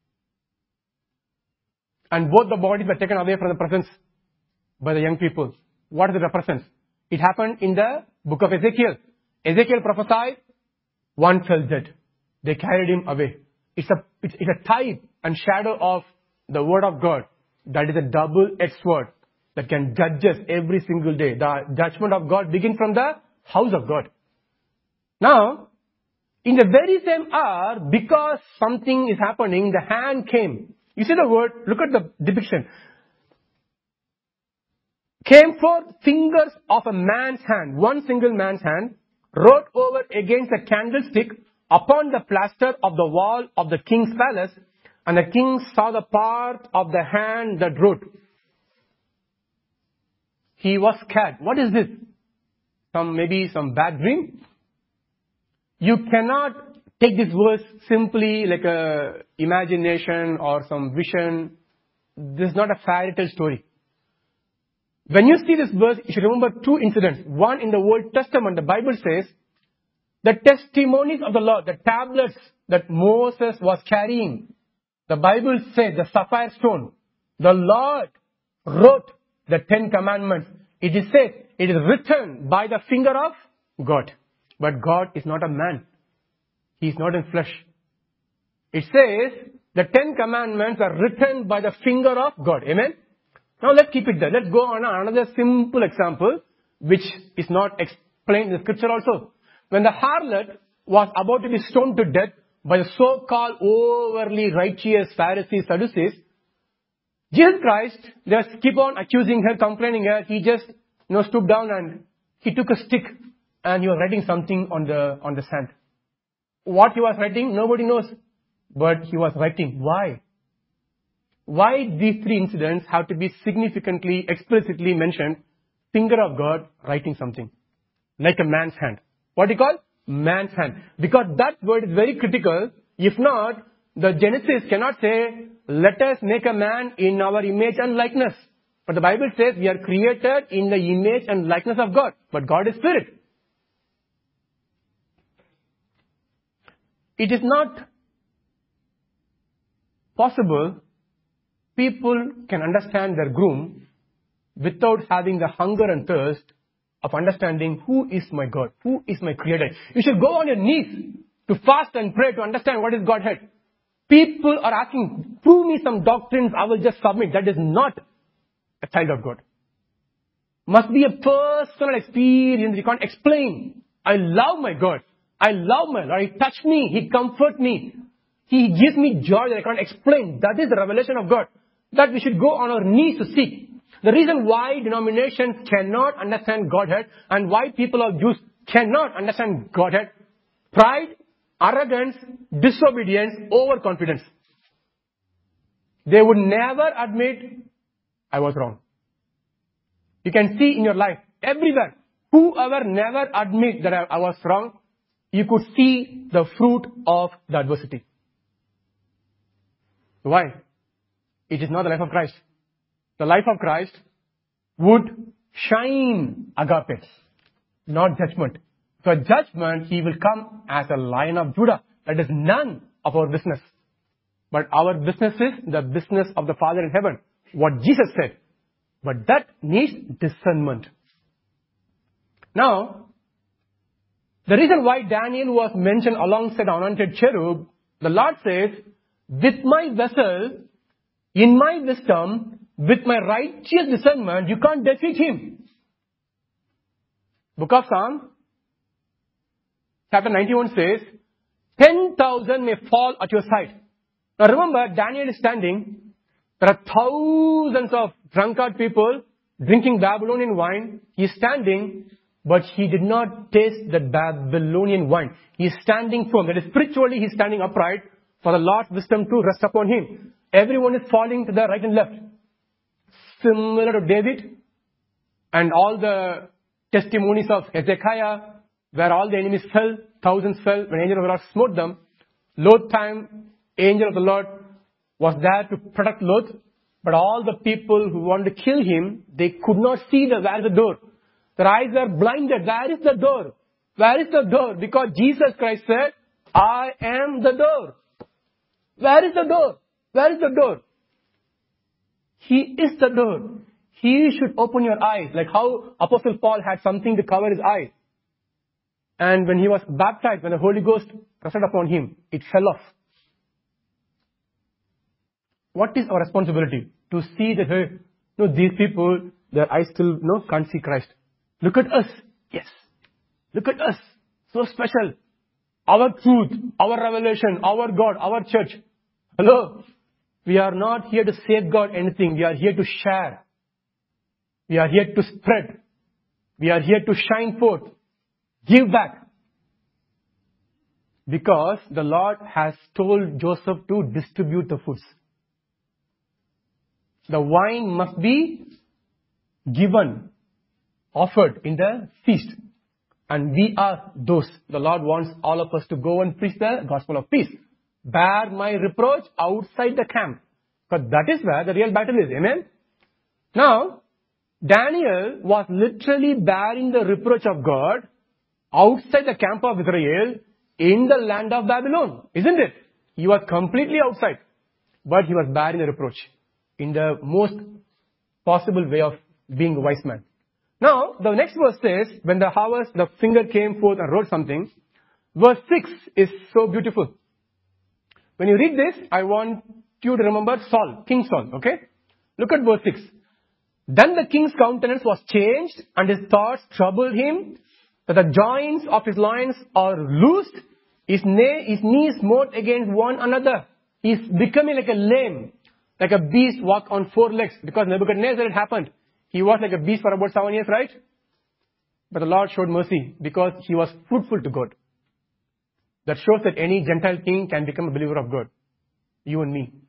And both the bodies were taken away from the presence by the young people. What does it represent? It happened in the book of Ezekiel. Ezekiel prophesied, one fell dead. They carried him away. It's a, it's, it's a type and shadow of the word of God. That is a double-edged sword that can judge us every single day. The judgment of God begins from the house of God. Now, in the very same hour, because something is happening, the hand came. You see the word, look at the depiction. Came forth fingers of a man's hand, one single man's hand, wrote over against the candlestick upon the plaster of the wall of the king's palace, and the king saw the part of the hand that wrote. He was scared. What is this? Some, maybe some bad dream? You cannot take this verse simply like a imagination or some vision. This is not a fairy tale story. When you see this verse, you should remember two incidents. One, in the Old Testament, the Bible says, the testimonies of the Lord, the tablets that Moses was carrying, the Bible says, the sapphire stone, the Lord wrote the Ten Commandments. It is said, it is written by the finger of God. But God is not a man. He is not in flesh. It says, the Ten Commandments are written by the finger of God. Amen? Now let's keep it there. Let's go on another simple example, which is not explained in the scripture also. When the harlot was about to be stoned to death by the so-called overly righteous Pharisees, Sadducees, Jesus Christ just keep on accusing her, complaining her. He just, you know, stooped down and he took a stick and he was writing something on the, on the sand. What he was writing, nobody knows. But he was writing. Why? Why these three incidents have to be significantly, explicitly mentioned? Finger of God writing something. Like a man's hand. What do you call? Man's hand. Because that word is very critical. If not, the Genesis cannot say, let us make a man in our image and likeness. But the Bible says we are created in the image and likeness of God. But God is spirit. It is not possible people can understand their groom without having the hunger and thirst of understanding who is my God, who is my creator. You should go on your knees to fast and pray to understand what is Godhead. People are asking, prove me some doctrines, I will just submit. That is not a child of God. Must be a personal experience. You can't explain. I love my God. I love my Lord. He touched me. He comforts me. He gives me joy that I can't explain. That is the revelation of God. That we should go on our knees to seek. The reason why denominations cannot understand Godhead and why people of Jews cannot understand Godhead, pride, arrogance, disobedience, overconfidence. They would never admit, I was wrong. You can see in your life, everywhere, whoever never admit that I, I was wrong, you could see the fruit of the adversity. Why? It is not the life of Christ. The life of Christ would shine agape, not judgment. For judgment, he will come as a Lion of Judah. That is none of our business. But our business is the business of the Father in heaven. What Jesus said. But that needs discernment. Now, the reason why Daniel was mentioned alongside the anointed cherub, the Lord says, with my vessel, in my wisdom, with my righteous discernment, you can't defeat him. Book of Psalm, chapter ninety-one says, ten thousand may fall at your side. Now remember, Daniel is standing. There are thousands of drunkard people drinking Babylonian wine. He is standing, but he did not taste the Babylonian wine. He is standing firm. That is, spiritually, he is standing upright for the Lord's wisdom to rest upon him. Everyone is falling to the right and left. Similar to David and all the testimonies of Hezekiah, where all the enemies fell, thousands fell, when angel of the Lord smote them. Lot time, angel of the Lord was there to protect Lot, but all the people who wanted to kill him, they could not see the where is the door. Their eyes are blinded. Where is the door? Where is the door? Because Jesus Christ said, I am the door. Where is the door? Where is the door? He is the door. He should open your eyes, like how Apostle Paul had something to cover his eyes. And when he was baptized, when the Holy Ghost rested upon him, it fell off. What is our responsibility? To see that, hey, no, these people, their eyes still no, can't see Christ. Look at us. Yes. Look at us. So special. Our truth, our revelation, our God, our church. Hello. We are not here to safeguard anything. We are here to share. We are here to spread. We are here to shine forth. Give back. Because the Lord has told Joseph to distribute the foods. The wine must be given, offered in the feast. And we are those. The Lord wants all of us to go and preach the gospel of peace. Bear my reproach outside the camp. Because that is where the real battle is. Amen? Now, Daniel was literally bearing the reproach of God outside the camp of Israel in the land of Babylon, isn't it? He was completely outside, but he was bearing the reproach in the most possible way of being a wise man. Now, the next verse says, when the harvest, the finger came forth and wrote something. Verse six is so beautiful. When you read this, I want you to remember Saul, King Saul, okay? Look at verse six. Then the king's countenance was changed, and his thoughts troubled him, that the joints of his loins are loosed, his, na- his knees smote against one another. He's becoming like a lame, like a beast walk on four legs, because Nebuchadnezzar it happened. He was like a beast for about seven years, right? But the Lord showed mercy because he was fruitful to God. That shows that any Gentile king can become a believer of God. You and me.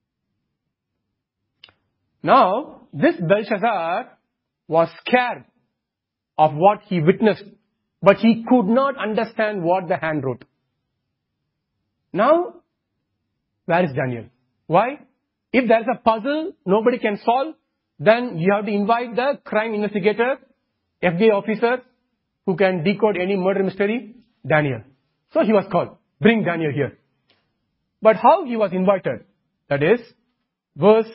Now, this Belshazzar was scared of what he witnessed, but he could not understand what the hand wrote. Now, where is Daniel? Why? If there is a puzzle nobody can solve, then you have to invite the crime investigator, F B I officer, who can decode any murder mystery, Daniel. So he was called. Bring Daniel here. But how he was invited? That is, verse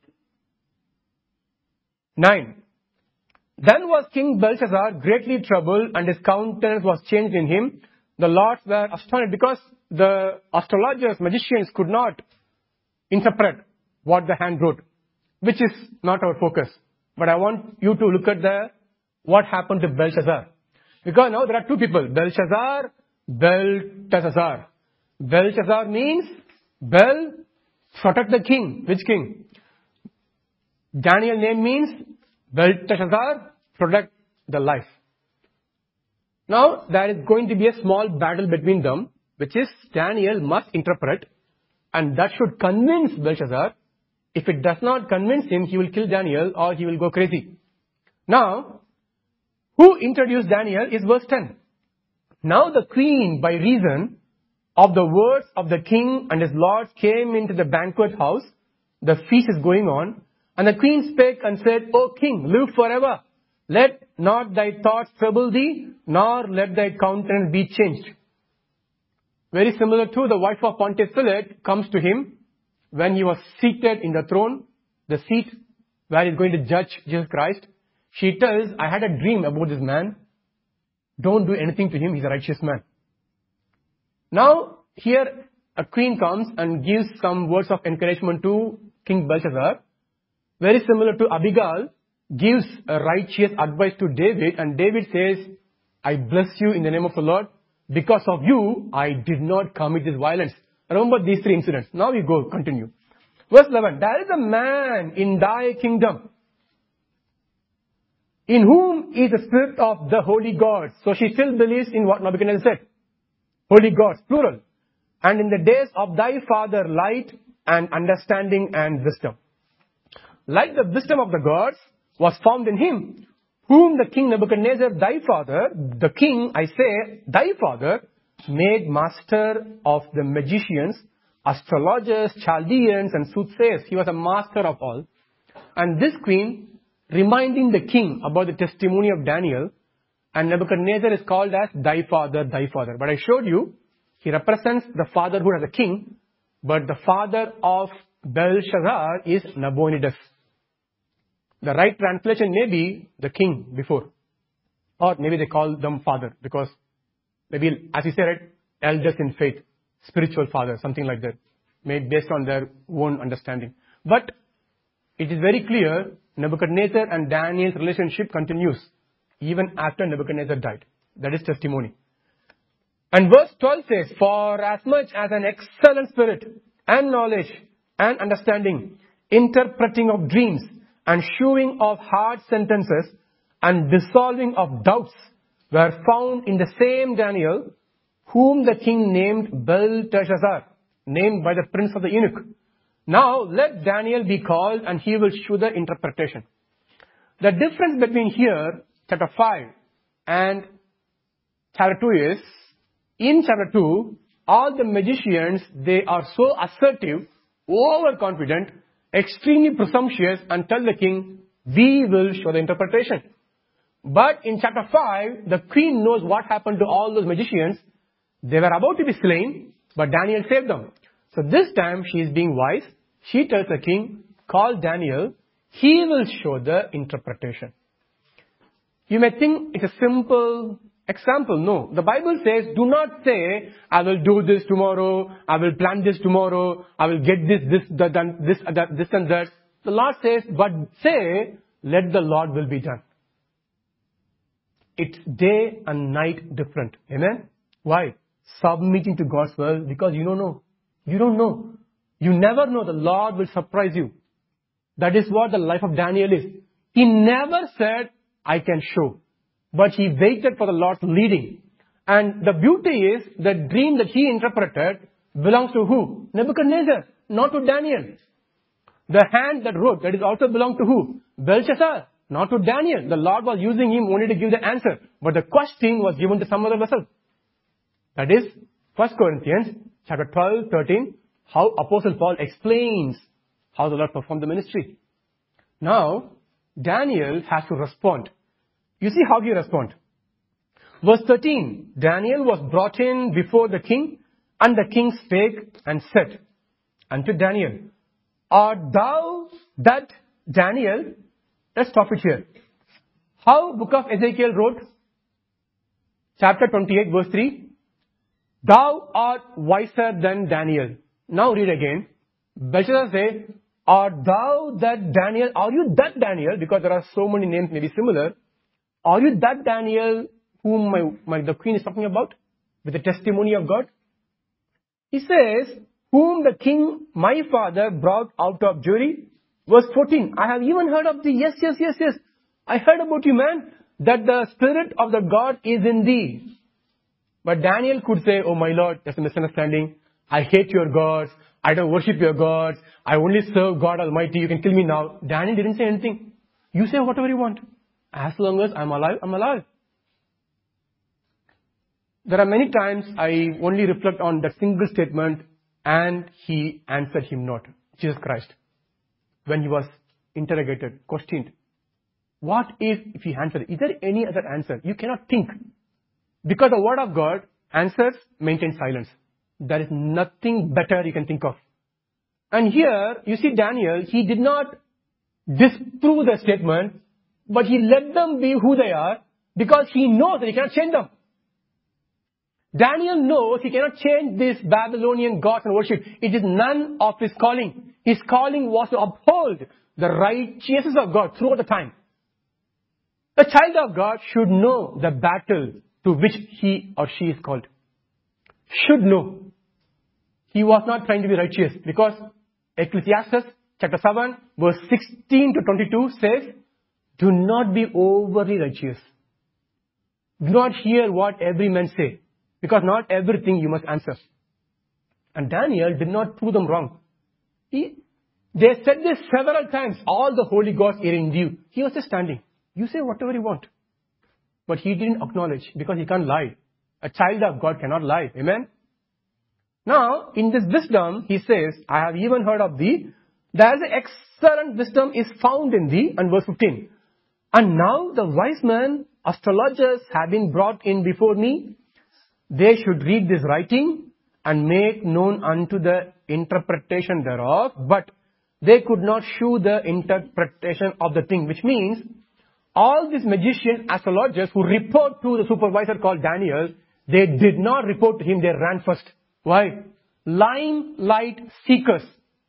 nine. Then was King Belshazzar greatly troubled, and his countenance was changed in him. The lords were astonished because the astrologers, magicians could not interpret what the hand wrote, which is not our focus. But I want you to look at the what happened to Belshazzar. Because now there are two people, Belshazzar, Belteshazzar. Belshazzar means Bel, protect the king. Which king? Daniel name means Belteshazzar, protect the life. Now there is going to be a small battle between them, which is Daniel must interpret, and that should convince Belshazzar. If it does not convince him, he will kill Daniel or he will go crazy. Now, who introduced Daniel is verse ten. Now the queen, by reason of the words of the king and his lords, came into the banquet house. The feast is going on. And the queen spake and said, O king, live forever. Let not thy thoughts trouble thee, nor let thy countenance be changed. Very similar to the wife of Pontius Pilate comes to him when he was seated in the throne, the seat where he's going to judge Jesus Christ. She tells, I had a dream about this man. Don't do anything to him. He's a righteous man. Now, here a queen comes and gives some words of encouragement to King Belshazzar. Very similar to Abigail, gives a righteous advice to David, and David says, I bless you in the name of the Lord. Because of you, I did not commit this violence. Remember these three incidents. Now we go, continue. Verse eleven, there is a man in thy kingdom, in whom is the spirit of the holy gods. So she still believes in what Nebuchadnezzar said. Holy gods, plural. And in the days of thy father, light and understanding and wisdom. Like the wisdom of the gods was found in him, whom the king Nebuchadnezzar, thy father, the king, I say, thy father, made master of the magicians, astrologers, Chaldeans, and soothsayers. He was a master of all. And this queen, reminding the king about the testimony of Daniel, and Nebuchadnezzar is called as thy father, thy father. But I showed you, he represents the fatherhood as a king, but the father of Belshazzar is Nabonidus. The right translation may be the king before. Or maybe they call them father, because maybe, as you said, elders in faith, spiritual father, something like that. Maybe based on their own understanding. But it is very clear, Nebuchadnezzar and Daniel's relationship continues even after Nebuchadnezzar died. That is testimony. And verse twelve says, for as much as an excellent spirit and knowledge and understanding, interpreting of dreams and shewing of hard sentences and dissolving of doubts were found in the same Daniel, whom the king named Belteshazzar, named by the prince of the eunuch. Now let Daniel be called, and he will shew the interpretation. The difference between here, chapter five, and chapter two is, in chapter two, all the magicians, they are so assertive, overconfident, extremely presumptuous, and tell the king, We will show the interpretation. But in chapter five, the queen knows what happened to all those magicians. They were about to be slain, but Daniel saved them. So this time she is being wise. She tells the king, call Daniel. He will show the interpretation. You may think it's a simple example. No. The Bible says, do not say, I will do this tomorrow. I will plan this tomorrow. I will get this, this, that, this, that, this and that. The Lord says, but say, let the Lord will be done. It's day and night different. Amen? Why? Submitting to God's will, because you don't know. You don't know. You never know. The Lord will surprise you. That is what the life of Daniel is. He never said, I can show. But he waited for the Lord's leading. And the beauty is, the dream that he interpreted belongs to who? Nebuchadnezzar, not to Daniel. The hand that wrote, that is also belonged to who? Belshazzar, not to Daniel. The Lord was using him only to give the answer. But the question was given to some other vessel. That is, First Corinthians chapter twelve, thirteen, how Apostle Paul explains how the Lord performed the ministry. Now, Daniel has to respond. You see how he responds. Verse thirteen, Daniel was brought in before the king, and the king spake and said unto Daniel, art thou that Daniel? Let's stop it here. How book of Ezekiel wrote? Chapter twenty-eight, verse three. Thou art wiser than Daniel. Now read again. Belshazzar say, art thou that Daniel? Are you that Daniel? Because there are so many names maybe similar. Are you that Daniel whom my, my, the queen is talking about? With the testimony of God? He says, whom the king, my father, brought out of Jewry. Verse fourteen, I have even heard of thee. Yes, yes, yes, yes. I heard about you, man. That the spirit of the God is in thee. But Daniel could say, oh my Lord, that's a misunderstanding. I hate your gods. I don't worship your gods. I only serve God Almighty. You can kill me now. Daniel didn't say anything. You say whatever you want. As long as I'm alive, I'm alive. There are many times I only reflect on that single statement, and he answered him not. Jesus Christ. When he was interrogated, questioned. What if, if he answered? Is there any other answer? You cannot think. Because the word of God answers, maintain silence. There is nothing better you can think of. And here, you see Daniel, he did not disprove the statement, but he let them be who they are, because he knows that he cannot change them. Daniel knows he cannot change this Babylonian gods and worship. It is none of his calling. His calling was to uphold the righteousness of God throughout the time. A child of God should know the battle to which he or she is called. Should know. He was not trying to be righteous, because Ecclesiastes chapter seven verse sixteen to twenty-two says, do not be overly righteous. Do not hear what every man say, because not everything you must answer. And Daniel did not prove them wrong. He, they said this several times. All the holy gods are in view. He was just standing. You say whatever you want. But he didn't acknowledge, because he can't lie. A child of God cannot lie. Amen? Now, in this wisdom, he says, I have even heard of thee. There is excellent wisdom is found in thee. And verse fifteen. And now the wise men, astrologers, have been brought in before me. They should read this writing and make known unto the interpretation thereof. But they could not shew the interpretation of the thing. Which means, all these magicians, astrologers who report to the supervisor called Daniel, they did not report to him, they ran first. Why? Limelight seekers.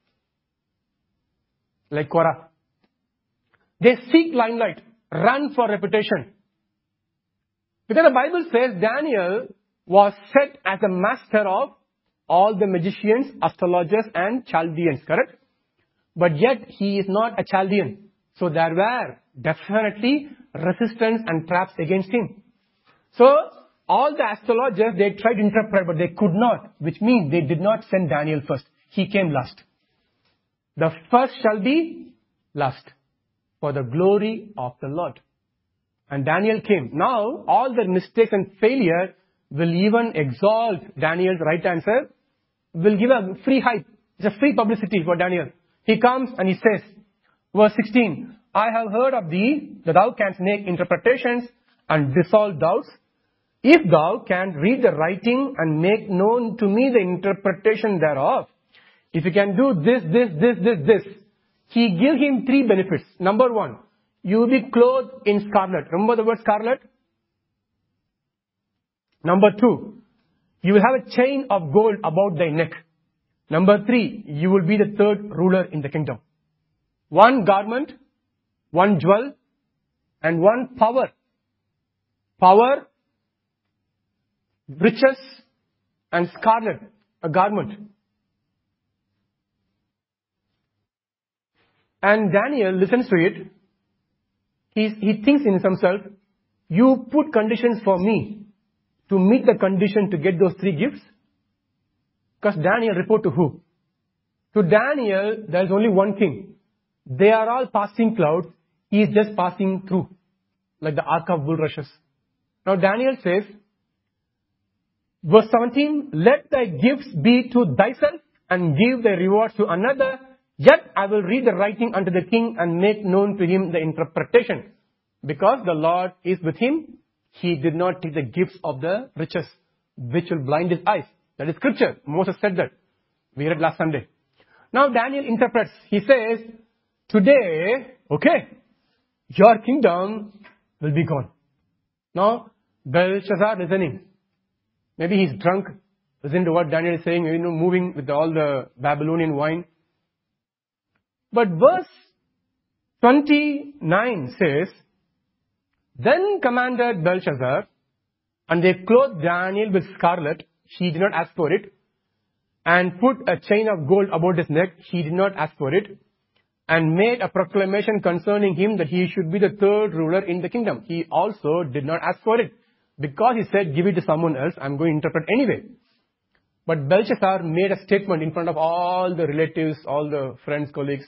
Like Korah. They seek limelight, run for reputation. Because the Bible says Daniel was set as the master of all the magicians, astrologers and Chaldeans, correct? But yet he is not a Chaldean. So there were definitely resistance and traps against him. So all the astrologers, they tried to interpret, but they could not, which means they did not send Daniel first. He came last. The first shall be last, for the glory of the Lord. And Daniel came. Now, all their mistakes and failure will even exalt Daniel's right answer, will give a free hype. It's a free publicity for Daniel. He comes and he says, verse sixteen, I have heard of thee, that thou canst make interpretations and dissolve doubts. If thou canst read the writing and make known to me the interpretation thereof, if you can do this, this, this, this, this, he give him three benefits. Number one, you will be clothed in scarlet. Remember the word scarlet? Number two, you will have a chain of gold about thy neck. Number three, you will be the third ruler in the kingdom. One garment, one jewel, and one power. Power, riches, and scarlet, a garment. And Daniel listens to it. He, he thinks in himself, you put conditions for me to meet the condition to get those three gifts. Because Daniel report to who? To Daniel, there is only one king. They are all passing clouds. He is just passing through. Like the ark of bulrushes. Now Daniel says, verse seventeen, let thy gifts be to thyself and give thy rewards to another. Yet I will read the writing unto the king and make known to him the interpretation. Because the Lord is with him, he did not take the gifts of the riches, which will blind his eyes. That is scripture. Moses said that. We read last Sunday. Now Daniel interprets. He says, today, okay, your kingdom will be gone. Now, Belshazzar listening. Maybe he's drunk. Listen to what Daniel is saying, you know, moving with all the Babylonian wine. But verse twenty-nine says, then commanded Belshazzar, and they clothed Daniel with scarlet. He did not ask for it. And put a chain of gold about his neck. He did not ask for it. And made a proclamation concerning him that he should be the third ruler in the kingdom. He also did not ask for it. Because he said, give it to someone else, I'm going to interpret anyway. But Belshazzar made a statement in front of all the relatives, all the friends, colleagues.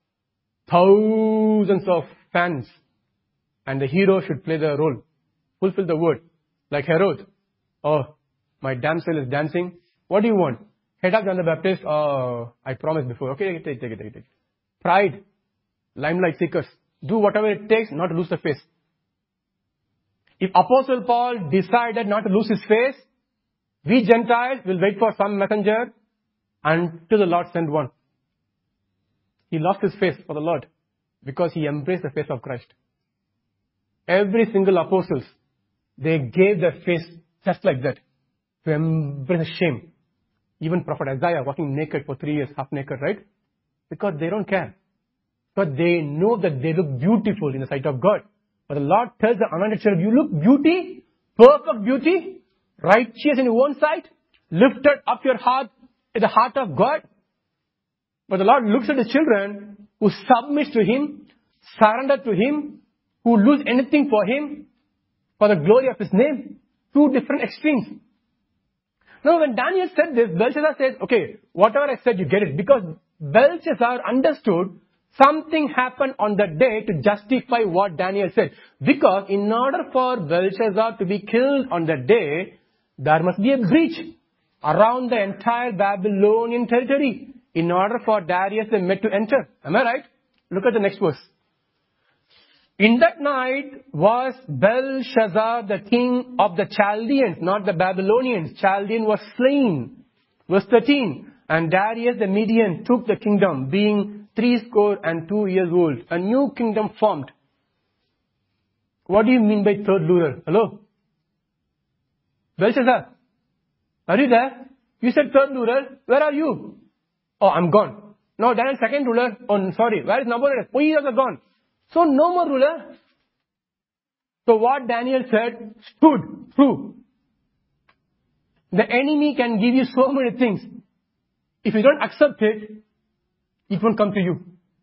Thousands of fans. And the hero should play the role. Fulfill the word. Like Herod. Oh, my damsel is dancing. What do you want? Head up John the Baptist. Oh, I promised before. Okay, take it, take it, take it. Pride. Limelight seekers. Do whatever it takes not to lose the face. If Apostle Paul decided not to lose his face, we Gentiles will wait for some messenger until the Lord send one. He lost his face for the Lord because he embraced the face of Christ. Every single apostles, they gave their face just like that to embrace shame. Even Prophet Isaiah walking naked for three years, half naked, right? Because they don't care. Because they know that they look beautiful in the sight of God. But the Lord tells the anointed cherub, you look beauty, perfect beauty, righteous in your own sight, lifted up your heart in the heart of God. But the Lord looks at his children who submit to him, surrender to him, who lose anything for him, for the glory of his name. Two different extremes. Now when Daniel said this, Belshazzar says, okay, whatever I said, you get it. Because Belshazzar understood something happened on that day to justify what Daniel said. Because in order for Belshazzar to be killed on that day, there must be a breach around the entire Babylonian territory in order for Darius the Mede to enter. Am I right? Look at the next verse. In that night was Belshazzar the king of the Chaldeans, not the Babylonians. Chaldean was slain. Verse thirteen. And Darius the Median took the kingdom, being threescore and two years old. A new kingdom formed. What do you mean by third ruler? Hello? Belshazzar, are you there? You said third ruler. Where are you? Oh, I'm gone. Now Daniel second ruler. Oh, sorry. Where is Nabonidus? Oh, he is also gone. So no more ruler. So what Daniel said stood true. The enemy can give you so many things. If you don't accept it, it won't come to you.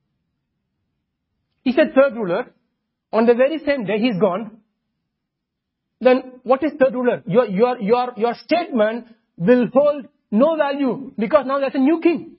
He said third ruler. On the very same day, he's gone. Then what is third ruler? Your, your, your, your statement will hold no value because now there's a new king.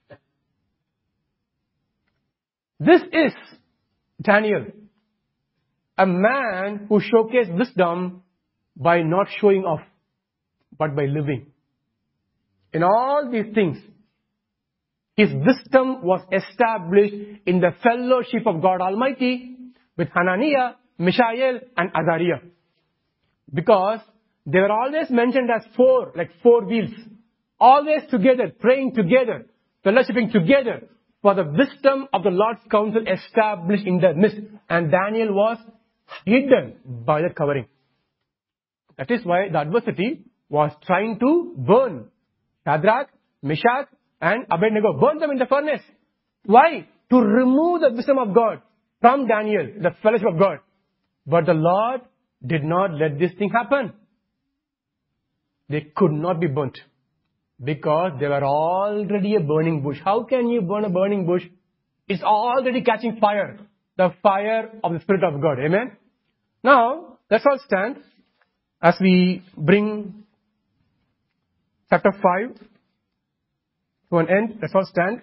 This is Daniel, a man who showcased wisdom by not showing off, but by living. In all these things, His wisdom was established in the fellowship of God Almighty with Hananiah, Mishael, and Azariah. Because they were always mentioned as four, like four wheels. Always together, praying together, fellowshipping together, for the wisdom of the Lord's counsel established in their midst. And Daniel was hidden by the covering. That is why the adversity was trying to burn Shadrach, Meshach, and Abednego. Burn them in the furnace. Why? To remove the wisdom of God from Daniel, the fellowship of God. But the Lord did not let this thing happen. They could not be burnt. Because they were already a burning bush. How can you burn a burning bush? It's already catching fire. The fire of the Spirit of God. Amen? Now, let's all stand as we bring chapter five to an end. Let's all stand.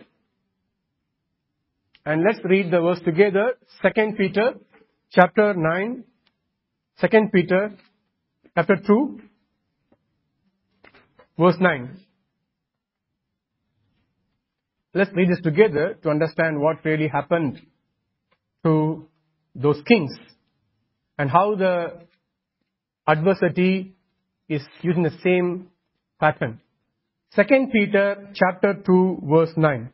And let's read the verse together. Second Peter chapter nine. Second Peter chapter two. Verse nine. Let's read this together to understand what really happened to those kings and how the adversity is using the same pattern. Second Peter chapter two verse nine.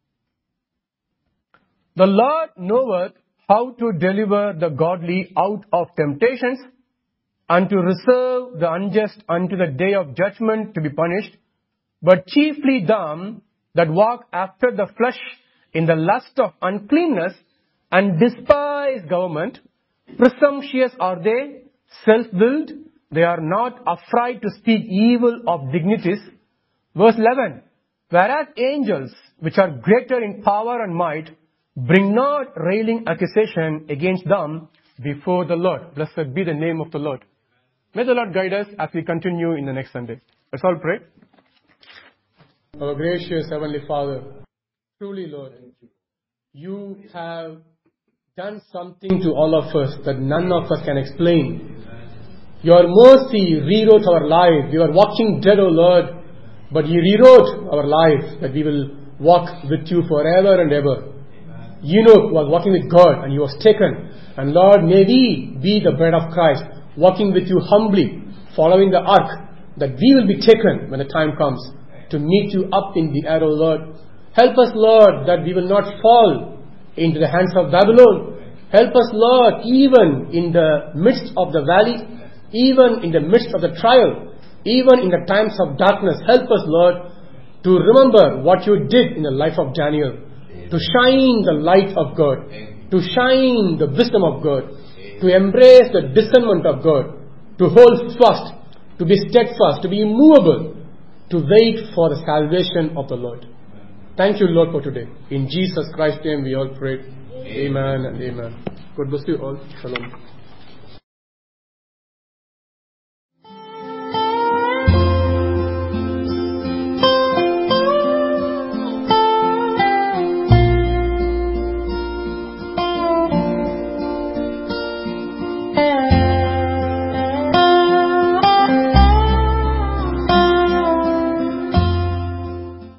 The Lord knoweth how to deliver the godly out of temptations and to reserve the unjust unto the day of judgment to be punished, but chiefly them that walk after the flesh in the lust of uncleanness and despise government. Presumptuous are they, self-willed, they are not afraid to speak evil of dignities. Verse eleven, whereas angels, which are greater in power and might, bring not railing accusation against them before the Lord. Blessed be the name of the Lord. May the Lord guide us as we continue in the next Sunday. Let's all pray. Our gracious Heavenly Father, truly, Lord, you have done something to all of us that none of us can explain. Your mercy rewrote our life. We were walking dead, O Lord, but you rewrote our life that we will walk with you forever and ever. Enoch was walking with God and he was taken. And Lord, may we be the bride of Christ, walking with you humbly, following the ark, that we will be taken when the time comes to meet you up in the air, O Lord. Help us, Lord, that we will not fall into the hands of Babylon. Help us, Lord, even in the midst of the valley, even in the midst of the trial, even in the times of darkness. Help us, Lord, to remember what you did in the life of Daniel, to shine the light of God, to shine the wisdom of God, to embrace the discernment of God, to hold fast, to be steadfast, to be immovable, to wait for the salvation of the Lord. Thank you, Lord, for today. In Jesus Christ's name we all pray. Amen and amen. God bless you all. Shalom.